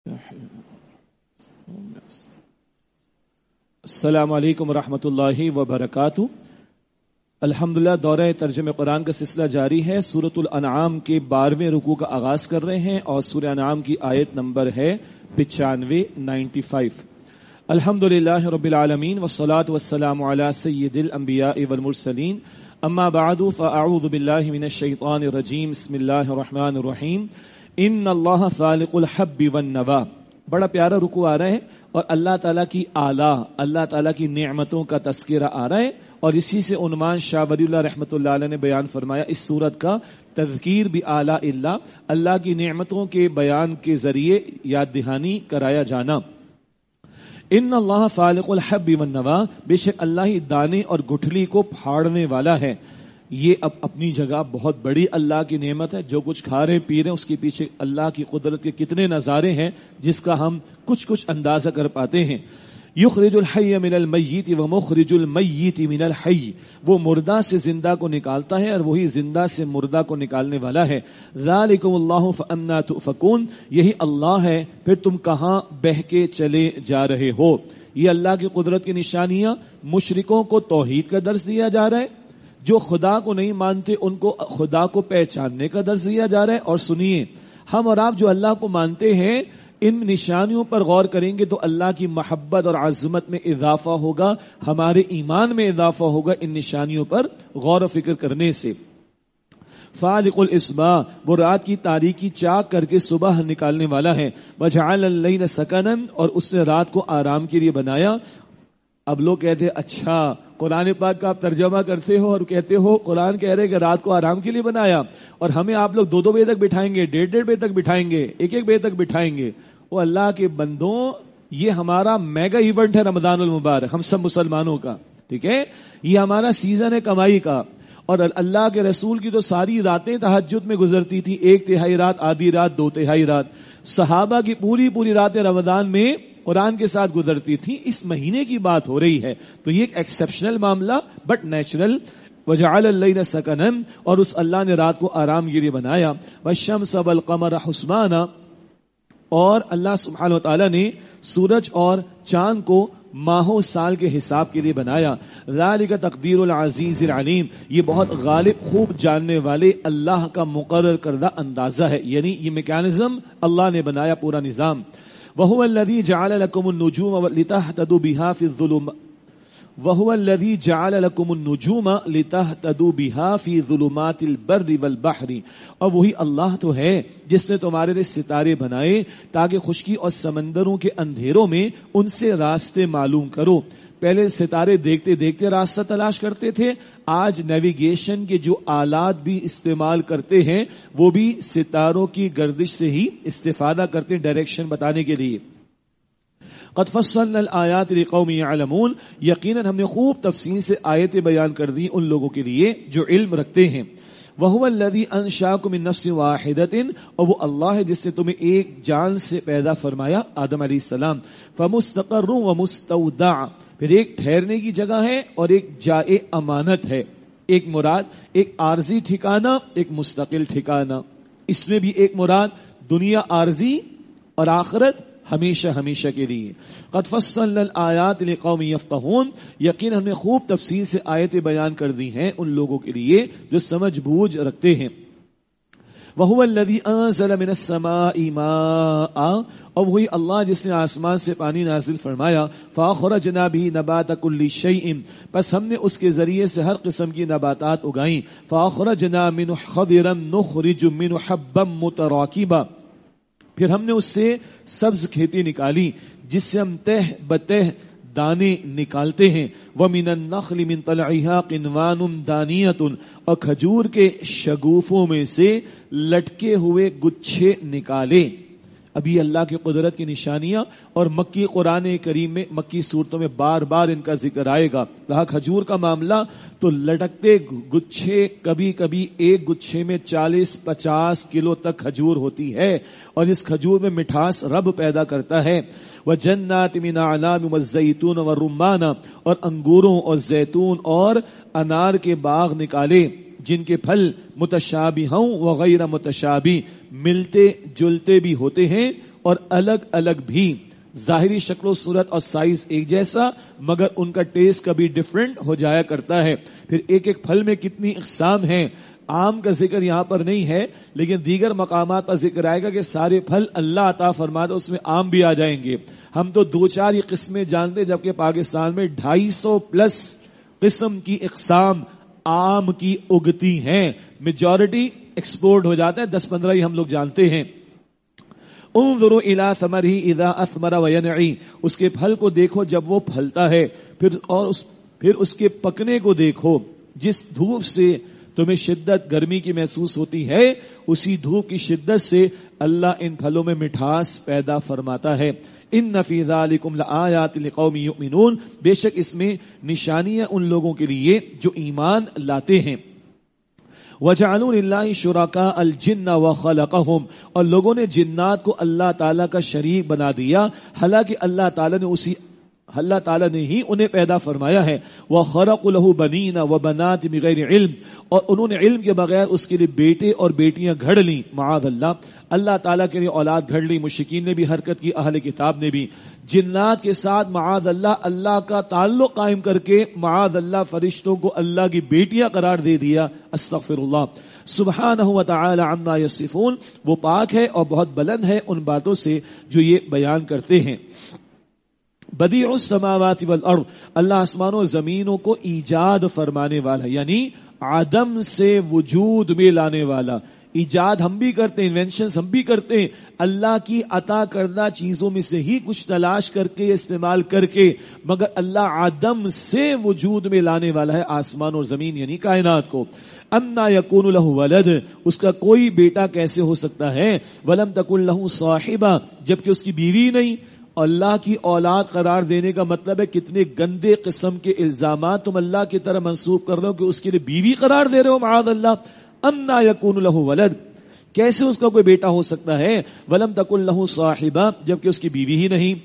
السلام علیکم ورحمۃ اللہ وبرکاتہ۔ الحمدللہ دورہ ترجمہ قرآن کا سلسلہ جاری ہے۔ سورۃ الانعام کے 12ویں رکوع کا آغاز کر رہے ہیں اور سورہ انعام کی آیت نمبر ہے 95 الحمدللہ رب العالمین والصلاة والسلام علی سید الانبیاء والمرسلین اما بعد فاعوذ باللہ من الشیطان الرجیم بسم اللہ الرحمن الرحیم ان اللہ فالق الحب والنوى۔ بڑا پیارا رکوع آ رہا ہے اور اللہ تعالیٰ کی اعلیٰ، اللہ تعالیٰ کی نعمتوں کا تذکرہ آ رہا ہے، اور اسی سے عنوان شاہ ولی اللہ رحمۃ اللہ علیہ نے بیان فرمایا اس سورت کا تذکیر بآلاء اللہ، اللہ کی نعمتوں کے بیان کے ذریعے یاد دہانی کرایا جانا۔ ان اللہ فالق الحب والنوى، بے شک اللہ ہی دانے اور گٹھلی کو پھاڑنے والا ہے۔ یہ اب اپنی جگہ بہت بڑی اللہ کی نعمت ہے۔ جو کچھ کھا رہے پی رہے ہیں اس کے پیچھے اللہ کی قدرت کے کتنے نظارے ہیں جس کا ہم کچھ اندازہ کر پاتے ہیں۔ یخرج الحی من المیت ومخرج المیت من الحی، وہ مردہ سے زندہ کو نکالتا ہے اور وہی زندہ سے مردہ کو نکالنے والا ہے۔ ذالکم اللہ فانا تؤفکون، یہی اللہ ہے پھر تم کہاں بہ کے چلے جا رہے ہو۔ یہ اللہ کی قدرت کی نشانیاں، مشرکوں کو توحید کا درس دیا جا رہا ہے، جو خدا کو نہیں مانتے ان کو خدا کو پہچاننے کا درس دیا جا رہا ہے۔ اور سنیے، ہم اور آپ جو اللہ کو مانتے ہیں ان نشانیوں پر غور کریں گے تو اللہ کی محبت اور عظمت میں اضافہ ہوگا، ہمارے ایمان میں اضافہ ہوگا ان نشانیوں پر غور و فکر کرنے سے۔ فالق الاصباح، وہ رات کی تاریکی چاک کر کے صبح نکالنے والا ہے۔ وجعل اللیل سکنا، اور اس نے رات کو آرام کے لیے بنایا۔ اب لوگ کہتے ہیں اچھا قرآن پاک کا آپ ترجمہ کرتے ہو اور کہتے ہو قرآن کہہ رہے کہ رات کو آرام کے لیے بنایا، اور ہمیں آپ لوگ 2 بجے تک بٹھائیں گے، 1:30 بجے تک بٹھائیں گے، 1 بجے تک بٹھائیں گے۔ وہ اللہ کے بندوں، یہ ہمارا میگا ایونٹ ہے رمضان المبارک، ہم سب مسلمانوں کا، ٹھیک ہے، یہ ہمارا سیزن ہے کمائی کا۔ اور اللہ کے رسول کی تو ساری راتیں تہجد میں گزرتی تھی، 1/3 رات، آدھی رات، 2/3 رات۔ صحابہ کی پوری راتیں رمضان میں قرآن کے ساتھ گزرتی تھی۔ اس مہینے کی بات ہو رہی ہے تو یہ ایک ایکسپشنل معاملہ بٹ نیچرل۔ وجعل اللیل سکنا، اور اس اللہ نے رات کو آرام کے لیے بنایا۔ والشمس والقمر حسبانا، اور اللہ سبحانہ وتعالی نے سورج اور چاند کو ماہوں سال کے حساب کے لیے بنایا۔ ذالک تقدیر العزیز العلیم، یہ بہت غالب خوب جاننے والے اللہ کا مقرر کردہ اندازہ ہے، یعنی یہ میکانزم اللہ نے بنایا، پورا نظام۔ وَهُوَ الَّذِي جَعَلَ لَكُمُ النُّجُومَ لِتَهْتَدُوا بِهَا فِي ظُلُمَاتِ الْبَرِّ وَالْبَحْرِ، اور وہی اللہ تو ہے جس نے تمہارے لیے ستارے بنائے تاکہ خشکی اور سمندروں کے اندھیروں میں ان سے راستے معلوم کرو۔ پہلے ستارے دیکھتے دیکھتے راستہ تلاش کرتے تھے، آج نیویگیشن کے جو آلات بھی استعمال کرتے ہیں وہ بھی ستاروں کی گردش سے ہی استفادہ کرتے ہیں ڈائریکشن بتانے کے لیے۔ قد فصلنا الآیات لقوم یعلمون، یقیناً ہم نے خوب تفصیل سے آیتیں بیان کر دی ان لوگوں کے لیے جو علم رکھتے ہیں۔ وَهُوَ الَّذِي أَنشَأَكُم مِّن نَّفْسٍ وَاحِدَةٍ، اور وہ اللہ ہے جس نے تمہیں ایک جان سے پیدا فرمایا، آدم علیہ السلام۔ فَمُسْتَقَرٌّ وَمُسْتَوْدَعٌ، پھر ایک ٹھہرنے کی جگہ ہے اور ایک جائے امانت ہے۔ ایک مراد ایک عارضی ٹھکانہ، ایک مستقل ٹھکانہ۔ اس میں بھی ایک مراد دنیا عارضی اور آخرت ہمیشہ کے لیے۔ قد فصلنا الآیات لقوم یفقہون، یقین ہم نے خوب تفصیل سے آیتیں بیان کر دی ہیں ان لوگوں کے لیے جو سمجھ بوجھ رکھتے ہیں۔ وَهُوَ الَّذِي أَنزَلَ مِنَ السَّمَاءِ مَاءً، اور وہی اللہ جس نے آسمان سے پانی نازل فرمایا۔ فَأَخْرَجْنَا بِهِ نَبَاتَ كُلِّ شَيْءٍ، پس ہم نے اس کے ذریعے سے ہر قسم کی نباتات اگائیں۔ فَأَخْرَجْنَا مِنْهُ خَضِرًا نُخْرِجُ مِنْهُ حَبًّا مُتَرَاكِبًا، پھر ہم نے اس سے سبز کھیتی نکالی جس سے ہم تہ بتہ دانے نکالتے ہیں۔ وَمِنَ النَّخْلِ مِنْ طَلْعِهَا قِنْوَانٌ دَانِيَةٌ، اور کھجور کے شگوفوں میں سے لٹکے ہوئے گچھے نکالے۔ ابھی اللہ کی قدرت کی نشانیاں، اور مکی قرآن کریم میں مکی صورتوں میں بار بار ان کا ذکر آئے گا۔ رہا کھجور کا معاملہ تو لٹکتے گچھے، کبھی کبھی ایک گچھے میں 40-50 کلو تک کھجور ہوتی ہے، اور اس کھجور میں مٹھاس رب پیدا کرتا ہے۔ وَجَنَّاتٍ مِّنْ أَعْنَابٍ وَالزَّيْتُونَ وَالرُّمَّانَ، اور انگوروں اور زیتون اور انار کے باغ نکالے جن کے پھل متشابہ وغیر متشابہ، ملتے جلتے بھی ہوتے ہیں اور الگ الگ بھی، ظاہری شکل و صورت اور سائز ایک جیسا مگر ان کا ٹیسٹ کبھی ڈیفرنٹ ہو جایا کرتا ہے۔ پھر ایک ایک پھل میں کتنی اقسام ہیں، آم کا ذکر یہاں پر نہیں ہے لیکن دیگر مقامات پر ذکر آئے گا کہ سارے پھل اللہ عطا فرماتا، اس میں آم بھی آ جائیں گے۔ ہم تو 2-4 ہی قسمیں جانتے جبکہ پاکستان میں 250+ قسم کی اقسام آم کی اگتی ہیں، میجورٹی ایکسپورٹ ہو جاتا ہے، 10-15 ہی ہم لوگ جانتے ہیں۔ انظروا الی ثمرہ اذا اثمر وینعی، اس کے پھل کو دیکھو جب وہ پھلتا ہے، پھر اس کے پکنے کو دیکھو۔ جس دھوپ سے تمہیں شدت گرمی کی محسوس ہوتی ہے اسی دھوپ کی شدت سے اللہ ان پھلوں میں مٹھاس پیدا فرماتا ہے۔ ان فی ذالکم لآیات لقوم یؤمنون، بے شک اس میں نشانیاں ان لوگوں کے لیے جو ایمان لاتے ہیں۔ وَجَعَلُوا لِلَّهِ شُرَكَاءَ الْجِنَّ وَخَلَقَهُمْ، اور لوگوں نے جنات کو اللہ تعالیٰ کا شریک بنا دیا حالانکہ اللہ تعالیٰ نے ہی انہیں پیدا فرمایا ہے۔ وَخَرَقُوا لَهُ بَنِينَ وَبَنَاتٍ بِغَيْرِ عِلْمٍ، اور انہوں نے علم کے بغیر اس کے لیے بیٹے اور بیٹیاں گھڑ لیں، معاذ اللہ تعالیٰ کے لیے اولاد گھڑ لی۔ مشرکین نے بھی حرکت کی، اہل کتاب نے بھی۔ جنات کے ساتھ معاذ اللہ کا تعلق قائم کر کے معاذ اللہ فرشتوں کو اللہ کی بیٹیاں قرار دے دیا، استغفر اللہ۔ سبحانہ وتعالی عما یصفون، وہ پاک ہے اور بہت بلند ہے ان باتوں سے جو یہ بیان کرتے ہیں۔ بدیع السماوات والارض، اللہ آسمانوں و زمینوں کو ایجاد فرمانے والا، یعنی عدم سے وجود میں لانے والا۔ ایجاد ہم بھی کرتے ہیں، انوینشنز ہم بھی کرتے ہیں، اللہ کی عطا کردہ چیزوں میں سے ہی کچھ تلاش کر کے استعمال کر کے، مگر اللہ عدم سے وجود میں لانے والا ہے آسمان اور زمین یعنی کائنات کو۔ انا یکون لہ ولد، اس کا کوئی بیٹا کیسے ہو سکتا ہے؟ ولم تکن لہ صاحبہ، جبکہ اس کی بیوی نہیں۔ اللہ کی اولاد قرار دینے کا مطلب ہے کتنے گندے قسم کے الزامات تم اللہ کی طرح منسوب کر رہے ہو کہ اس کے لیے بیوی قرار دے رہے ہو، معاذ اللہ۔ انا یکون لہ ولد، کیسے اس کا کوئی بیٹا ہو سکتا ہے؟ ولم تکن لہ صاحبہ، جبکہ اس کی بیوی ہی نہیں۔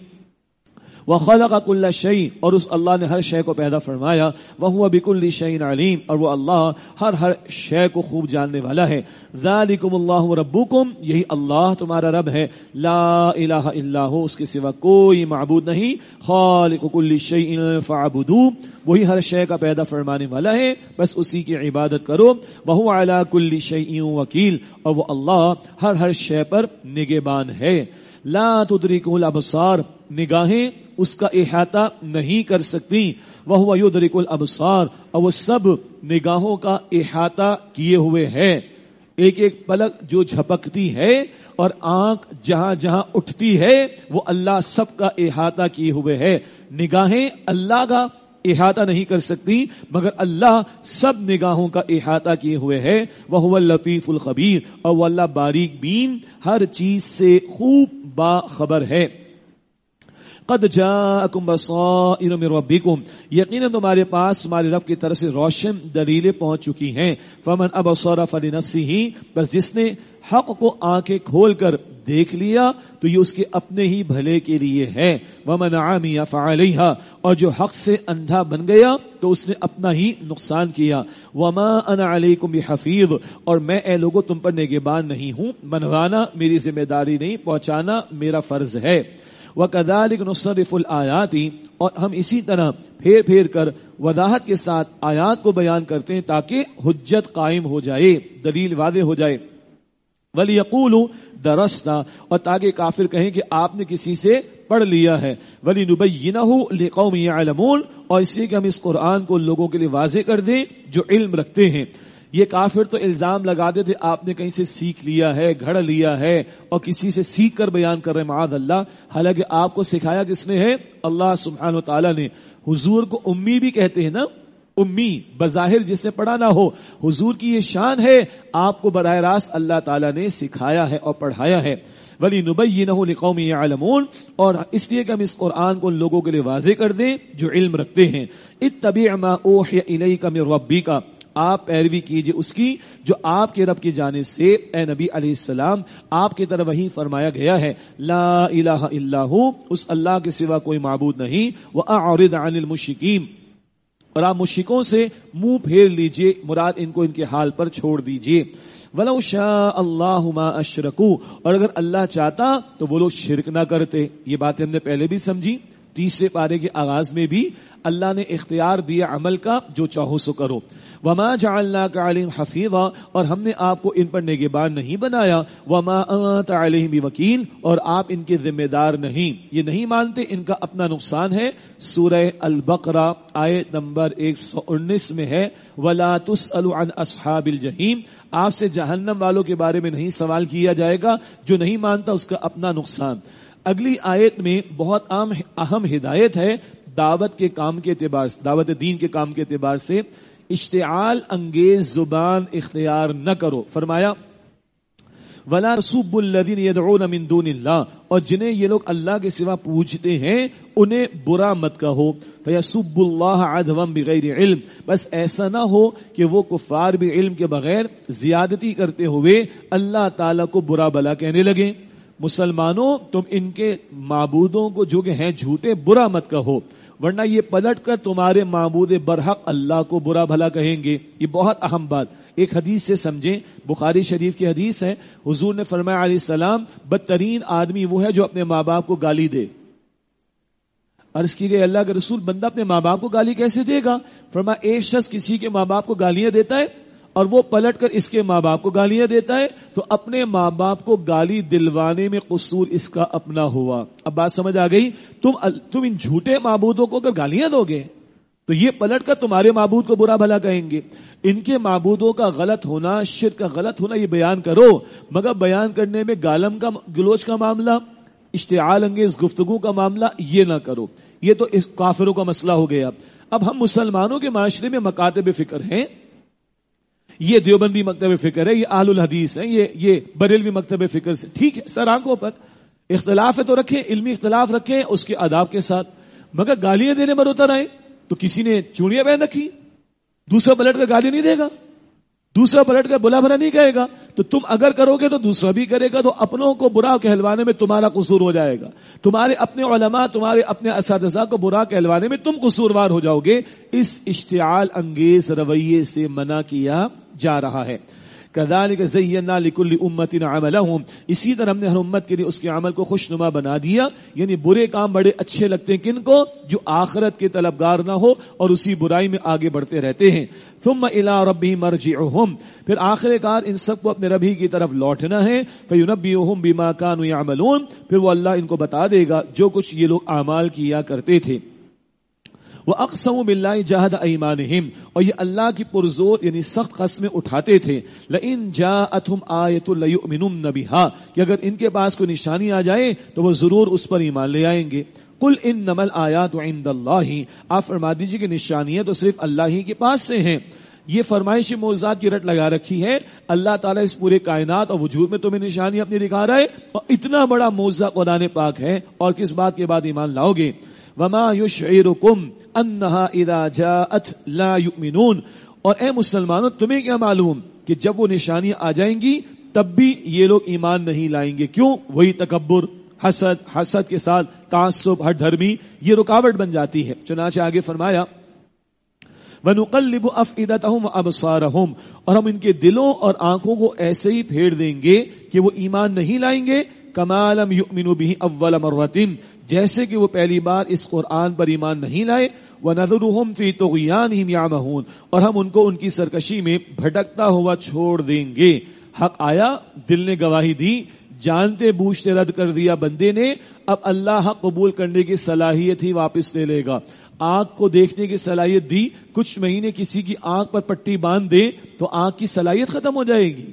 وخلق كل شيء، اور اس اللہ نے ہر شے کو پیدا فرمایا۔ وهو بكل شيء عليم، اور وہ اللہ ہر شے کو خوب جاننے والا ہے۔ ذالکم اللہ ربکم، یہی اللہ تمہارا رب ہے۔ لا الہ الا هو، اس کے سوا کوئی معبود نہیں۔ خالق كل شيء فاعبدوه، وہی ہر شے کا پیدا فرمانے والا ہے، بس اسی کی عبادت کرو۔ وهو على كل شيء وکیل، اور وہ اللہ ہر شے پر نگہبان ہے۔ لا تدرکہ الابصار، نگاہیں اس کا احاطہ نہیں کر سکتی۔ وہو یدرک الابصار، اور وہ سب نگاہوں کا احاطہ کیے ہوئے ہے۔ ایک ایک پلک جو جھپکتی ہے اور آنکھ جہاں جہاں اٹھتی ہے وہ اللہ سب کا احاطہ کیے ہوئے ہے۔ نگاہیں اللہ کا احاطہ نہیں کر سکتی مگر اللہ سب نگاہوں کا احاطہ کیے ہوئے ہے۔ وَهُوَ اللطیف الخبیر، اور وہ اللہ باریک بین ہر چیز سے خوب باخبر ہے۔ قد جاءکم بصائر من ربکم، یقیناً تمہارے پاس تمہارے رب کی طرف سے روشن دلیلیں پہنچ چکی ہیں۔ فمن ابصر فلنفسہ، بس جس نے حق کو آنکھیں کھول کر دیکھ لیا تو یہ اس کے اپنے ہی بھلے کے لیے ہے۔ ومن عمی فعلیہا، اور جو حق سے اندھا بن گیا تو اس نے اپنا ہی نقصان کیا۔ وما انا علیکم بحفیظ، اور میں اے لوگو تم پر نگہبان نہیں ہوں، منوانا میری ذمہ داری نہیں، پہنچانا میرا فرض ہے۔ وَكَذَلِكَ نُصَرِّفُ الْآيَاتِ، اور ہم اسی طرح پھیر پھیر کر وضاحت کے ساتھ آیات کو بیان کرتے ہیں تاکہ حجت قائم ہو جائے، دلیل واضح ہو جائے۔ وَلِيَقُولُوا دَرَسْنَا، اور تاکہ کافر کہیں کہ آپ نے کسی سے پڑھ لیا ہے۔ وَلِنُبَيِّنَهُ لِقَوْمٍ يَعْلَمُونَ، اور اس لیے کہ ہم اس قرآن کو لوگوں کے لیے واضح کر دیں جو علم رکھتے ہیں۔ یہ کافر تو الزام لگاتے تھے آپ نے کہیں سے سیکھ لیا ہے، گھڑ لیا ہے اور کسی سے سیکھ کر بیان کر رہے ہیں، معاذ اللہ۔ حالانکہ آپ کو سکھایا کس نے ہے؟ اللہ سبحانہ وتعالی نے۔ حضور کو امی بھی کہتے ہیں نا، امی بظاہر جس سے پڑھا نہ ہو، حضور کی یہ شان ہے، آپ کو براہ راست اللہ تعالیٰ نے سکھایا ہے اور پڑھایا ہے۔ وَلِنُبَيِّنَهُ لِقَوْمٍ يَعْلَمُونَ، اور اس لیے کہ ہم اس قرآن کو لوگوں کے لیے واضح کر دیں جو علم رکھتے ہیں۔ اتَّبِعْ مَا أُوحِيَ إِلَيْكَ مِن رَبِّكَ، آپ پیروی کیجئے اس کی جو آپ کے رب کی جانب سے اے نبی علیہ السلام آپ کی طرف وحی فرمایا گیا ہے۔ لا الہ الا ہو، اس اللہ کے سوا کوئی معبود نہیں۔ وَأَعْرِضْ عَنِ الْمُشْرِكِينَ، اور آپ مشرکوں سے منہ پھیر لیجئے، مراد ان کو ان کے حال پر چھوڑ دیجئے۔ وَلَوْ شَاءَ اللَّهُ مَا أَشْرَكُوا، اور اگر اللہ چاہتا تو وہ لوگ شرک نہ کرتے۔ یہ باتیں ہم نے پہلے بھی سمجھی، تیسرے پارے کے آغاز میں بھی اللہ نے اختیار دیا عمل کا، جو چاہو سو کرو۔ وَمَا جَعَلْنَاكَ عَلَيْهِمْ حَفِيظًا، اور ہم نے آپ کو ان پر نگہبان نہیں بنایا۔ وَمَا أَنْتَ عَلَيْهِمْ بِوَكِيلٍ، اور آپ ان کے ذمہ دار نہیں۔ یہ نہیں مانتے، ان کا اپنا نقصان ہے۔ سورہ البقرہ آیت نمبر 119 میں ہے وَلَا تُسْأَلُ عَنْ أَصْحَابِ الْجَحِيمِ، آپ سے جہنم والوں کے بارے میں نہیں سوال کیا جائے گا۔ جو نہیں مانتا اس کا اپنا نقصان۔ اگلی آیت میں بہت اہم ہدایت ہے دعوت کے کام کے اعتبار سے، دعوت دین کے کام کے اعتبار سے۔ اشتعال انگیز زبان اختیار نہ کرو، فرمایا وَلَا تَسُبُّوا الَّذِينَ يَدْعُونَ مِن دُونِ اللَّهِ، اور جنہیں یہ لوگ اللہ کے سوا پوجتے ہیں انہیں برا مت کہو۔ فَيَسُبُّوا اللَّهَ عَدْوًا بِغَيْرِ علم، بس ایسا نہ ہو کہ وہ کفار بھی علم کے بغیر زیادتی کرتے ہوئے اللہ تعالیٰ کو برا بھلا کہنے لگیں۔ مسلمانوں، تم ان کے معبودوں کو جو کہ ہیں جھوٹے برا مت کہو، ورنہ یہ پلٹ کر تمہارے معبود برحق اللہ کو برا بھلا کہیں گے۔ یہ بہت اہم بات ایک حدیث سے سمجھیں، بخاری شریف کی حدیث ہے، حضور نے فرمایا علیہ السلام بدترین آدمی وہ ہے جو اپنے ماں باپ کو گالی دے۔ عرض کی گئی اللہ کے رسول، بندہ اپنے ماں باپ کو گالی کیسے دے گا؟ فرمایا ایک شخص کسی کے ماں باپ کو گالیاں دیتا ہے اور وہ پلٹ کر اس کے ماں باپ کو گالیاں دیتا ہے، تو اپنے ماں باپ کو گالی دلوانے میں قصور اس کا اپنا ہوا۔ اب بات سمجھ آ گئی؟ تم ان جھوٹے معبودوں کو اگر گالیاں دو گے تو یہ پلٹ کر تمہارے معبود کو برا بھلا کہیں گے۔ ان کے معبودوں کا غلط ہونا، شرک کا غلط ہونا یہ بیان کرو، مگر بیان کرنے میں گالم کا گلوچ کا معاملہ، اشتعال انگیز گفتگو کا معاملہ یہ نہ کرو۔ یہ تو اس کافروں کا مسئلہ ہو گیا۔ اب ہم مسلمانوں کے معاشرے میں مکاتب فکر ہیں، یہ دیوبندی مکتب فکر ہے، یہ اہل الحدیث ہے، یہ بریلوی مکتب فکر سے، ٹھیک ہے، سر آنکھوں پر اختلاف ہے تو رکھیں، علمی اختلاف رکھیں اس کے آداب کے ساتھ، مگر گالیاں دینے پر اتر آئے تو کسی نے چوڑیاں پہن رکھی، دوسرا پلٹ کر گالی نہیں دے گا، دوسرا پلٹ کر بلا بھلا نہیں کہے گا، تو تم اگر کرو گے تو دوسرا بھی کرے گا، تو اپنوں کو برا کہلوانے میں تمہارا قصور ہو جائے گا، تمہارے اپنے علماء، تمہارے اپنے اساتذہ کو برا کہلوانے میں تم قصوروار ہو جاؤ گے۔ اس اشتعال انگیز رویے سے منع کیا جا رہا ہے۔ كذلك زينا لكل امة عملهم، اسی طرح ہم نے ہر امت کے لیے اس کے عمل کو خوشنما بنا دیا، یعنی برے کام بڑے اچھے لگتے ہیں کن کو؟ جو آخرت کے طلبگار نہ ہو اور اسی برائی میں آگے بڑھتے رہتے ہیں۔ ثم الى ربهم مرجعهم، پھر آخر کار ان سب کو اپنے رب ہی کی طرف لوٹنا ہے۔ فينبئهم بما كانوا يعملون، پھر وہ اللہ ان کو بتا دے گا جو کچھ یہ لوگ اعمال کیا کرتے تھے۔ وَأَقْسَمُوا بِاللَّهِ جَهْدَ أَيْمَانِهِمْ، اور یہ اللہ کی پرزور یعنی سخت قسمیں اٹھاتے تھے۔ لَإِن جَاءَتْهُمْ آيَةٌ لَيُؤْمِنُنَّ بِهَا، کہ اگر ان کے پاس کوئی نشانی آ جائے تو وہ ضرور اس پر ایمان لے آئیں گے۔ قُلْ إِنَّمَا الْآيَاتُ عِندَ اللَّهِ، آپ فرما دیجئے کہ نشانیاں تو صرف اللہ ہی کے پاس سے ہیں۔ یہ فرمائش معجزات کی رٹ لگا رکھی ہے، اللہ تعالیٰ اس پورے کائنات اور وجود میں تمہیں نشانی اپنی دکھا رہا ہے، اور اتنا بڑا معجزہ قرآن پاک ہے، اور کس بات کے بعد ایمان لاؤ گے؟ وَمَا يُشْعِرُكُمْ أَنَّهَا إِذَا جَاءَتْ لَا يُؤْمِنُونَ، اور اے مسلمانوں تمہیں کیا معلوم کہ جب وہ نشانیاں آ جائیں گی تب بھی یہ لوگ ایمان نہیں لائیں گے؟ کیوں؟ وہی تکبر، حسد کے ساتھ تعصب، ہر دھرمی، یہ رکاوٹ بن جاتی ہے۔ چنانچہ آگے فرمایا وَنُقَلِّبُ أَفْئِدَتَهُمْ وَأَبْصَارَهُمْ، اور ہم ان کے دلوں اور آنکھوں کو ایسے ہی پھیر دیں گے کہ وہ ایمان نہیں لائیں گے، كَمَا لَمْ يُؤْمِنُوا بِهِ أَوَّلَ مَرَّةٍ، جیسے کہ وہ پہلی بار اس قرآن پر ایمان نہیں لائے۔ وَنَذَرُهُمْ فِي طُغْيَانِهِمْ يَعْمَهُونَ، اور ہم ان کو ان کی سرکشی میں بھٹکتا ہوا چھوڑ دیں گے۔ حق آیا، دل نے گواہی دی، جانتے بوجھتے رد کر دیا بندے نے، اب اللہ حق قبول کرنے کی صلاحیت ہی واپس لے لے گا۔ آنکھ کو دیکھنے کی صلاحیت دی، کچھ مہینے کسی کی آنکھ پر پٹی باندھ دے تو آنکھ کی صلاحیت ختم ہو جائے گی؟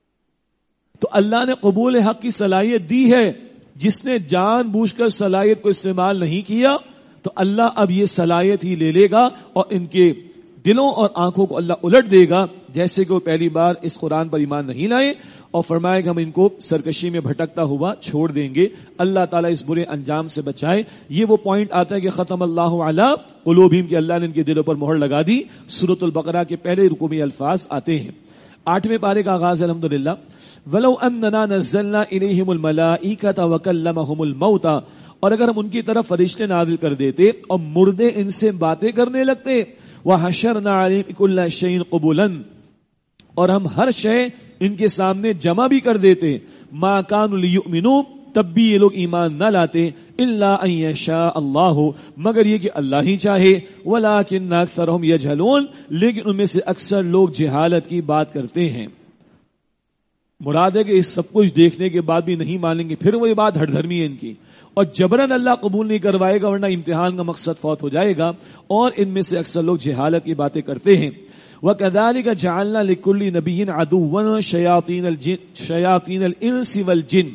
تو اللہ نے قبول حق کی صلاحیت دی ہے، جس نے جان بوجھ کر صلاحیت کو استعمال نہیں کیا تو اللہ اب یہ صلاحیت ہی لے لے گا اور ان کے دلوں اور آنکھوں کو اللہ الٹ دے گا، جیسے کہ وہ پہلی بار اس قرآن پر ایمان نہیں لائے، اور فرمائے کہ ہم ان کو سرکشی میں بھٹکتا ہوا چھوڑ دیں گے۔ اللہ تعالیٰ اس برے انجام سے بچائے۔ یہ وہ پوائنٹ آتا ہے کہ ختم اللہ علی قلوبہم، کہ اللہ نے ان کے دلوں پر مہر لگا دی۔ سورۃ البقرہ کے پہلے رکوع میں الفاظ آتے ہیں۔ 8ویں پارے کا آغاز الحمدللہ۔ وَلَوْ أَنَّنَا نَزَّلْنَا إِلَيْهِمُ الْمَلَائِكَةَ وَكَلَّمَهُمُ الْمَوْتَى، اور اگر ہم ان کی طرف فرشتے نازل کر دیتے اور مردے ان سے باتیں کرنے لگتے، وحشرنا علیہم کل شیء قبلا، اور ہم ہر شے ان کے سامنے جمع بھی کر دیتے، ما کانوا لیؤمنوا، تب بھی یہ لوگ ایمان نہ لاتے، الا ان یشاء اللہ، مگر یہ کہ اللہ ہی چاہے، ولکن اکثرهم یجہلون، لیکن ان میں سے اکثر لوگ جہالت کی بات کرتے ہیں۔ مراد ہے کہ اس سب کچھ دیکھنے کے بعد بھی نہیں مانیں گے، پھر وہ یہ بات ہٹ دھرمی ہے ان کی، اور جبرن اللہ قبول نہیں کروائے گا، ورنہ امتحان کا مقصد فوت ہو جائے گا، اور ان میں سے اکثر لوگ جہالت کی باتیں کرتے ہیں۔ وَكَذَلِكَ جَعَلْنَا لِكُلِّ نَبِيٍّ عَدُوًّا شَيَاطِينَ الْإِنسِ وَالْجِنِّ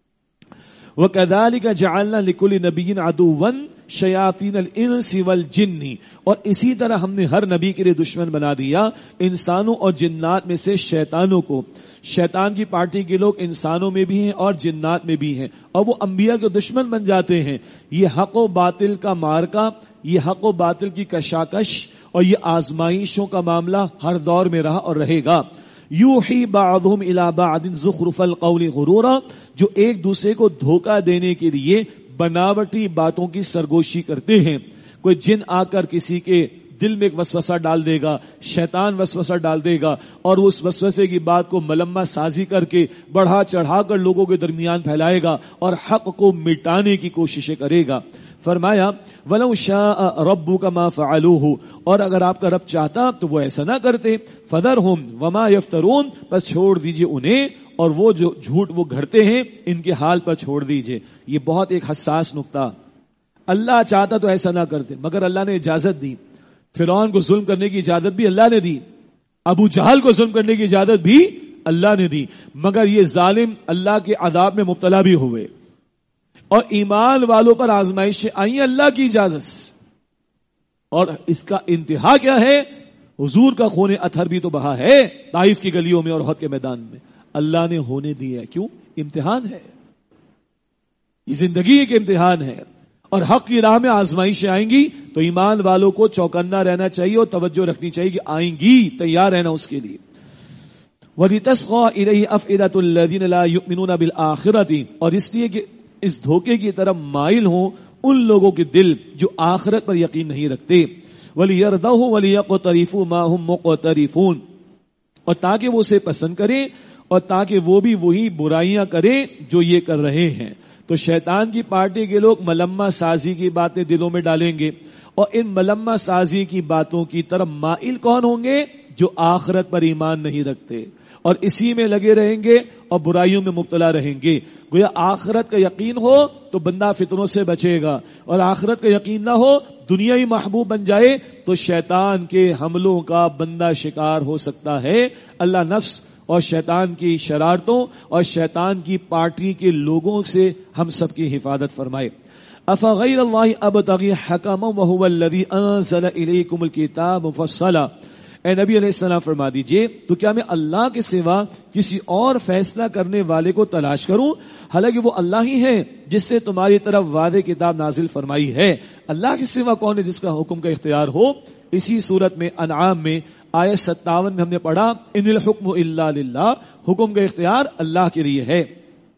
وَكَذَلِكَ جَعَلْنَا لِكُلِّ نَبِيٍّ عَدُوًّا شَيَاطِينَ الْإِنسِ وَالْجِنِّ، اور اسی طرح ہم نے ہر نبی کے لیے دشمن بنا دیا انسانوں اور جنات میں سے شیطانوں کو۔ شیطان کی پارٹی کے لوگ انسانوں میں بھی ہیں اور جنات میں بھی ہیں، اور وہ انبیاء کے دشمن بن جاتے ہیں۔ یہ حق و باطل کا مارکا، یہ حق و باطل کی کشاکش اور یہ آزمائشوں کا معاملہ ہر دور میں رہا اور رہے گا۔ یوحی بعضهم الی بعض زخرف القول غرورا، جو ایک دوسرے کو دھوکہ دینے کے لیے بناوٹی باتوں کی سرگوشی کرتے ہیں۔ کوئی جن آ کر کسی کے دل میں ایک وسوسہ ڈال دے گا، شیطان وسوسہ ڈال دے گا، اور اس وسوسے کی بات کو ملمہ سازی کر کے بڑھا چڑھا کر لوگوں کے درمیان پھیلائے گا اور حق کو مٹانے کی کوششیں کرے گا۔ فرمایا وَلَوْ شَاءَ رَبُّكَ مَا فَعَلُوهُ، اور اگر آپ کا رب چاہتا تو وہ ایسا نہ کرتے۔ فَذَرْهُمْ وَمَا يَفْتَرُونَ، بس چھوڑ دیجئے انہیں اور وہ جو جھوٹ وہ گھڑتے ہیں ان کے حال پر چھوڑ دیجئے۔ یہ بہت ایک حساس نقطہ، اللہ چاہتا تو ایسا نہ کرتے، مگر اللہ نے اجازت دی۔ فرعون کو ظلم کرنے کی اجازت بھی اللہ نے دی، ابو جہل کو ظلم کرنے کی اجازت بھی اللہ نے دی، مگر یہ ظالم اللہ کے عذاب میں مبتلا بھی ہوئے، اور ایمان والوں پر آزمائشیں آئیں اللہ کی اجازت سے۔ اور اس کا انتہا کیا ہے؟ حضور کا خون اطہر بھی تو بہا ہے طائف کی گلیوں میں اور احد کے میدان میں، اللہ نے ہونے دیا ہے۔ کیوں؟ امتحان ہے، یہ زندگی ایک امتحان ہے، اور حق کی راہ میں آزمائشیں آئیں گی تو ایمان والوں کو چوکنا رہنا چاہیے اور توجہ رکھنی چاہیے کہ آئیں گی، تیار رہنا اس کے لیے۔ وَلِتَصْغَىٰ إِلَيْهِ أَفْئِدَةُ الَّذِينَ لَا يُؤْمِنُونَ بِالْآخِرَةِ، اور اس لیے کہ اس دھوکے کی طرف مائل ہوں ان لوگوں کے دل جو آخرت پر یقین نہیں رکھتے۔ وَلِيَرْضَوْهُ وَلِيَقْتَرِفُوا مَا هُمْ مُقْتَرِفُونَ، اور تاکہ وہ اسے پسند کریں اور تاکہ وہ بھی وہی برائیاں کریں جو یہ کر رہے ہیں۔ تو شیطان کی پارٹی کے لوگ ملمہ سازی کی باتیں دلوں میں ڈالیں گے، اور ان ملمہ سازی کی باتوں کی طرف مائل کون ہوں گے؟ جو آخرت پر ایمان نہیں رکھتے اور اسی میں لگے رہیں گے اور برائیوں میں مبتلا رہیں گے۔ گویا آخرت کا یقین ہو تو بندہ فتنوں سے بچے گا، اور آخرت کا یقین نہ ہو، دنیائی محبوب بن جائے تو شیطان کے حملوں کا بندہ شکار ہو سکتا ہے۔ اللہ نفس اور شیطان کی شرارتوں اور شیطان کی پارٹی کے لوگوں سے ہم سب کی حفاظت فرمائے۔ افغیر اللہ ابتغی حکما وهو الذی انزل الیکم الکتاب مفصلا، اے نبی علیہ السلام فرما دیجئے تو کیا میں اللہ کے سوا کسی اور فیصلہ کرنے والے کو تلاش کروں، حالانکہ وہ اللہ ہی ہے جس سے تمہاری طرف واضح کتاب نازل فرمائی ہے۔ اللہ کے سوا کون ہے جس کا حکم کا اختیار ہو؟ اسی صورت میں انعام میں آیت 57 میں ہم نے پڑھا ان الحکم الا للہ، حکم کا اختیار اللہ کے لیے ہے۔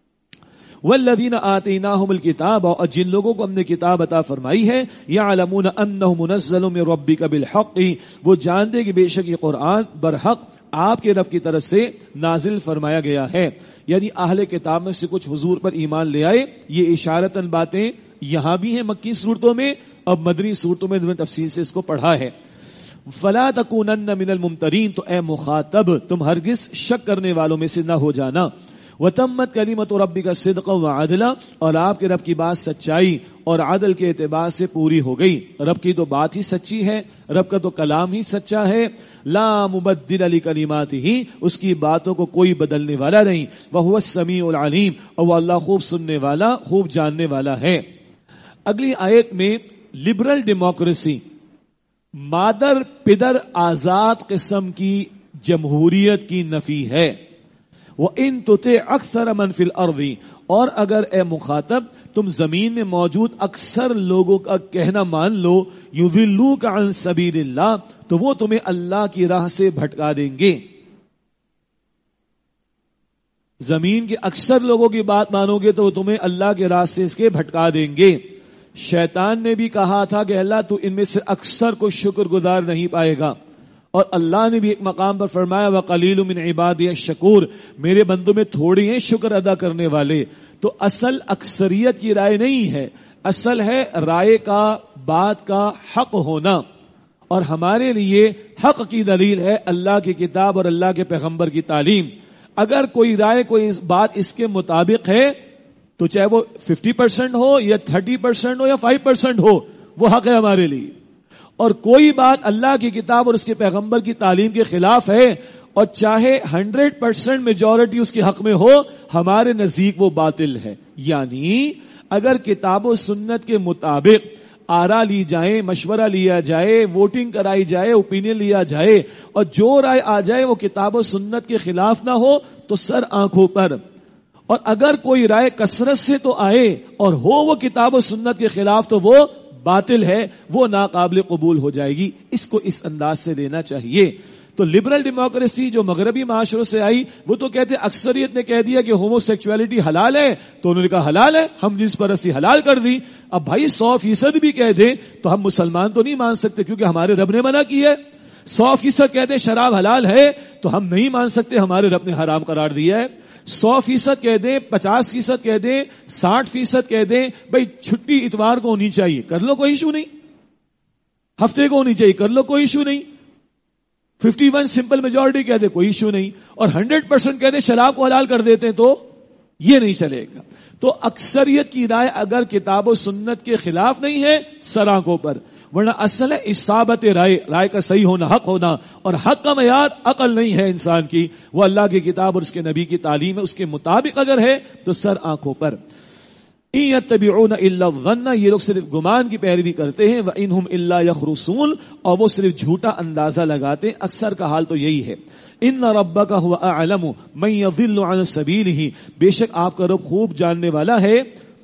والذین آتیناہم الکتاب، اور جن لوگوں کو ہم نے کتاب عطا فرمائی ہے، یعلمون انہ منزل من ربک بالحق، وہ جانتے کہ بے شک یہ قرآن برحق آپ کے رب کی طرف سے نازل فرمایا گیا ہے۔ یعنی اہل کتاب میں سے کچھ حضور پر ایمان لے آئے، یہ اشارتاً باتیں یہاں بھی ہیں مکی صورتوں میں، اب مدنی صورتوں میں تفصیل سے اس کو پڑھا ہے۔ فلا تکونن من الممترین، تو اے مخاطب تم ہرگز شک کرنے والوں میں سے نہ ہو جانا۔ وتمت کلمۃ ربک صدقا وعدلا، اور آپ کے رب کی بات سچائی اور عدل کے اعتبار سے پوری ہو گئی۔ رب کی تو بات ہی سچی ہے، رب کا تو کلام ہی سچا ہے۔ لا مبدل لکلماتہ، اس کی باتوں کو کوئی بدلنے والا نہیں۔ وہو السمیع العلیم، اور وہ اللہ خوب سننے والا خوب جاننے والا ہے۔ اگلی آیت میں لبرل ڈیموکریسی، مادر پدر آزاد قسم کی جمہوریت کی نفی ہے۔ وَإِن تُطِعْ أَكْثَرَ مَنْ فِي الْأَرْضِ، اور اگر اے مخاطب تم زمین میں موجود اکثر لوگوں کا کہنا مان لو، يُضِلُّوكَ عَنْ سَبِيلِ اللَّهِ، تو وہ تمہیں اللہ کی راہ سے بھٹکا دیں گے۔ زمین کے اکثر لوگوں کی بات مانو گے تو وہ تمہیں اللہ کے راستے اس کے بھٹکا دیں گے۔ شیطان نے بھی کہا تھا کہ اللہ تو ان میں سے اکثر کو شکر گزار نہیں پائے گا، اور اللہ نے بھی ایک مقام پر فرمایا وَقَلِيلٌ مِّنْ عِبَادِيَ الشَّكُورُ، میرے بندوں میں تھوڑی ہیں شکر ادا کرنے والے۔ تو اصل اکثریت کی رائے نہیں ہے، اصل ہے رائے کا، بات کا حق ہونا، اور ہمارے لیے حق کی دلیل ہے اللہ کی کتاب اور اللہ کے پیغمبر کی تعلیم۔ اگر کوئی رائے، کوئی بات اس کے مطابق ہے تو چاہے وہ 50% ہو یا 30% ہو یا 5% ہو، وہ حق ہے ہمارے لیے۔ اور کوئی بات اللہ کی کتاب اور اس کے پیغمبر کی تعلیم کے خلاف ہے، اور چاہے 100% میجورٹی اس کے حق میں ہو، ہمارے نزدیک وہ باطل ہے۔ یعنی اگر کتاب و سنت کے مطابق آرا لی جائیں، مشورہ لیا جائے، ووٹنگ کرائی جائے، اوپینین لیا جائے، اور جو رائے آ جائے وہ کتاب و سنت کے خلاف نہ ہو تو سر آنکھوں پر، اور اگر کوئی رائے کثرت سے تو آئے اور ہو وہ کتاب و سنت کے خلاف تو وہ باطل ہے، وہ ناقابل قبول ہو جائے گی۔ اس کو اس انداز سے لینا چاہیے۔ تو لبرل ڈیموکریسی جو مغربی معاشروں سے آئی، وہ تو کہتے اکثریت نے کہہ دیا کہ ہومو سیکچولیٹی حلال ہے، تو انہوں نے کہا حلال ہے، ہم جنس پرستی حلال کر دی۔ اب بھائی 100% بھی کہہ دیں تو ہم مسلمان تو نہیں مان سکتے، کیونکہ ہمارے رب نے منع کی ہے۔ 100% کہہ دیں شراب حلال ہے تو ہم نہیں مان سکتے، ہمارے رب نے حرام قرار دیا ہے۔ 100% کہہ دیں، 50% کہہ دیں، 60% کہہ دیں بھائی چھٹی اتوار کو ہونی چاہیے، کر لو کوئی ایشو نہیں، ہفتے کو ہونی چاہیے، کر لو کوئی ایشو نہیں۔ 51 سمپل میجورٹی کہہ دے کوئی ایشو نہیں، اور 100% کہہ دے شراب کو حلال کر دیتے ہیں تو یہ نہیں چلے گا۔ تو اکثریت کی رائے اگر کتاب و سنت کے خلاف نہیں ہے سر آنکھوں پر، ورنہ اصل ہے اصابت رائے، رائے کا صحیح ہونا، حق ہونا، اور حق کا معیار عقل نہیں ہے انسان کی، وہ اللہ کی کتاب اور اس کے نبی کی تعلیم ہے، اس کے مطابق اگر ہے تو سر آنکھوں پر۔ ان یتبعون الا الظن، یہ لوگ صرف گمان کی پیروی کرتے ہیں، وانہم الا یخرصون، اور وہ صرف جھوٹا اندازہ لگاتے ہیں، اکثر کا حال تو یہی ہے۔ ان ربک هو اعلم من یضل عن سبیلہ، بے شک آپ کا رب خوب جاننے والا ہے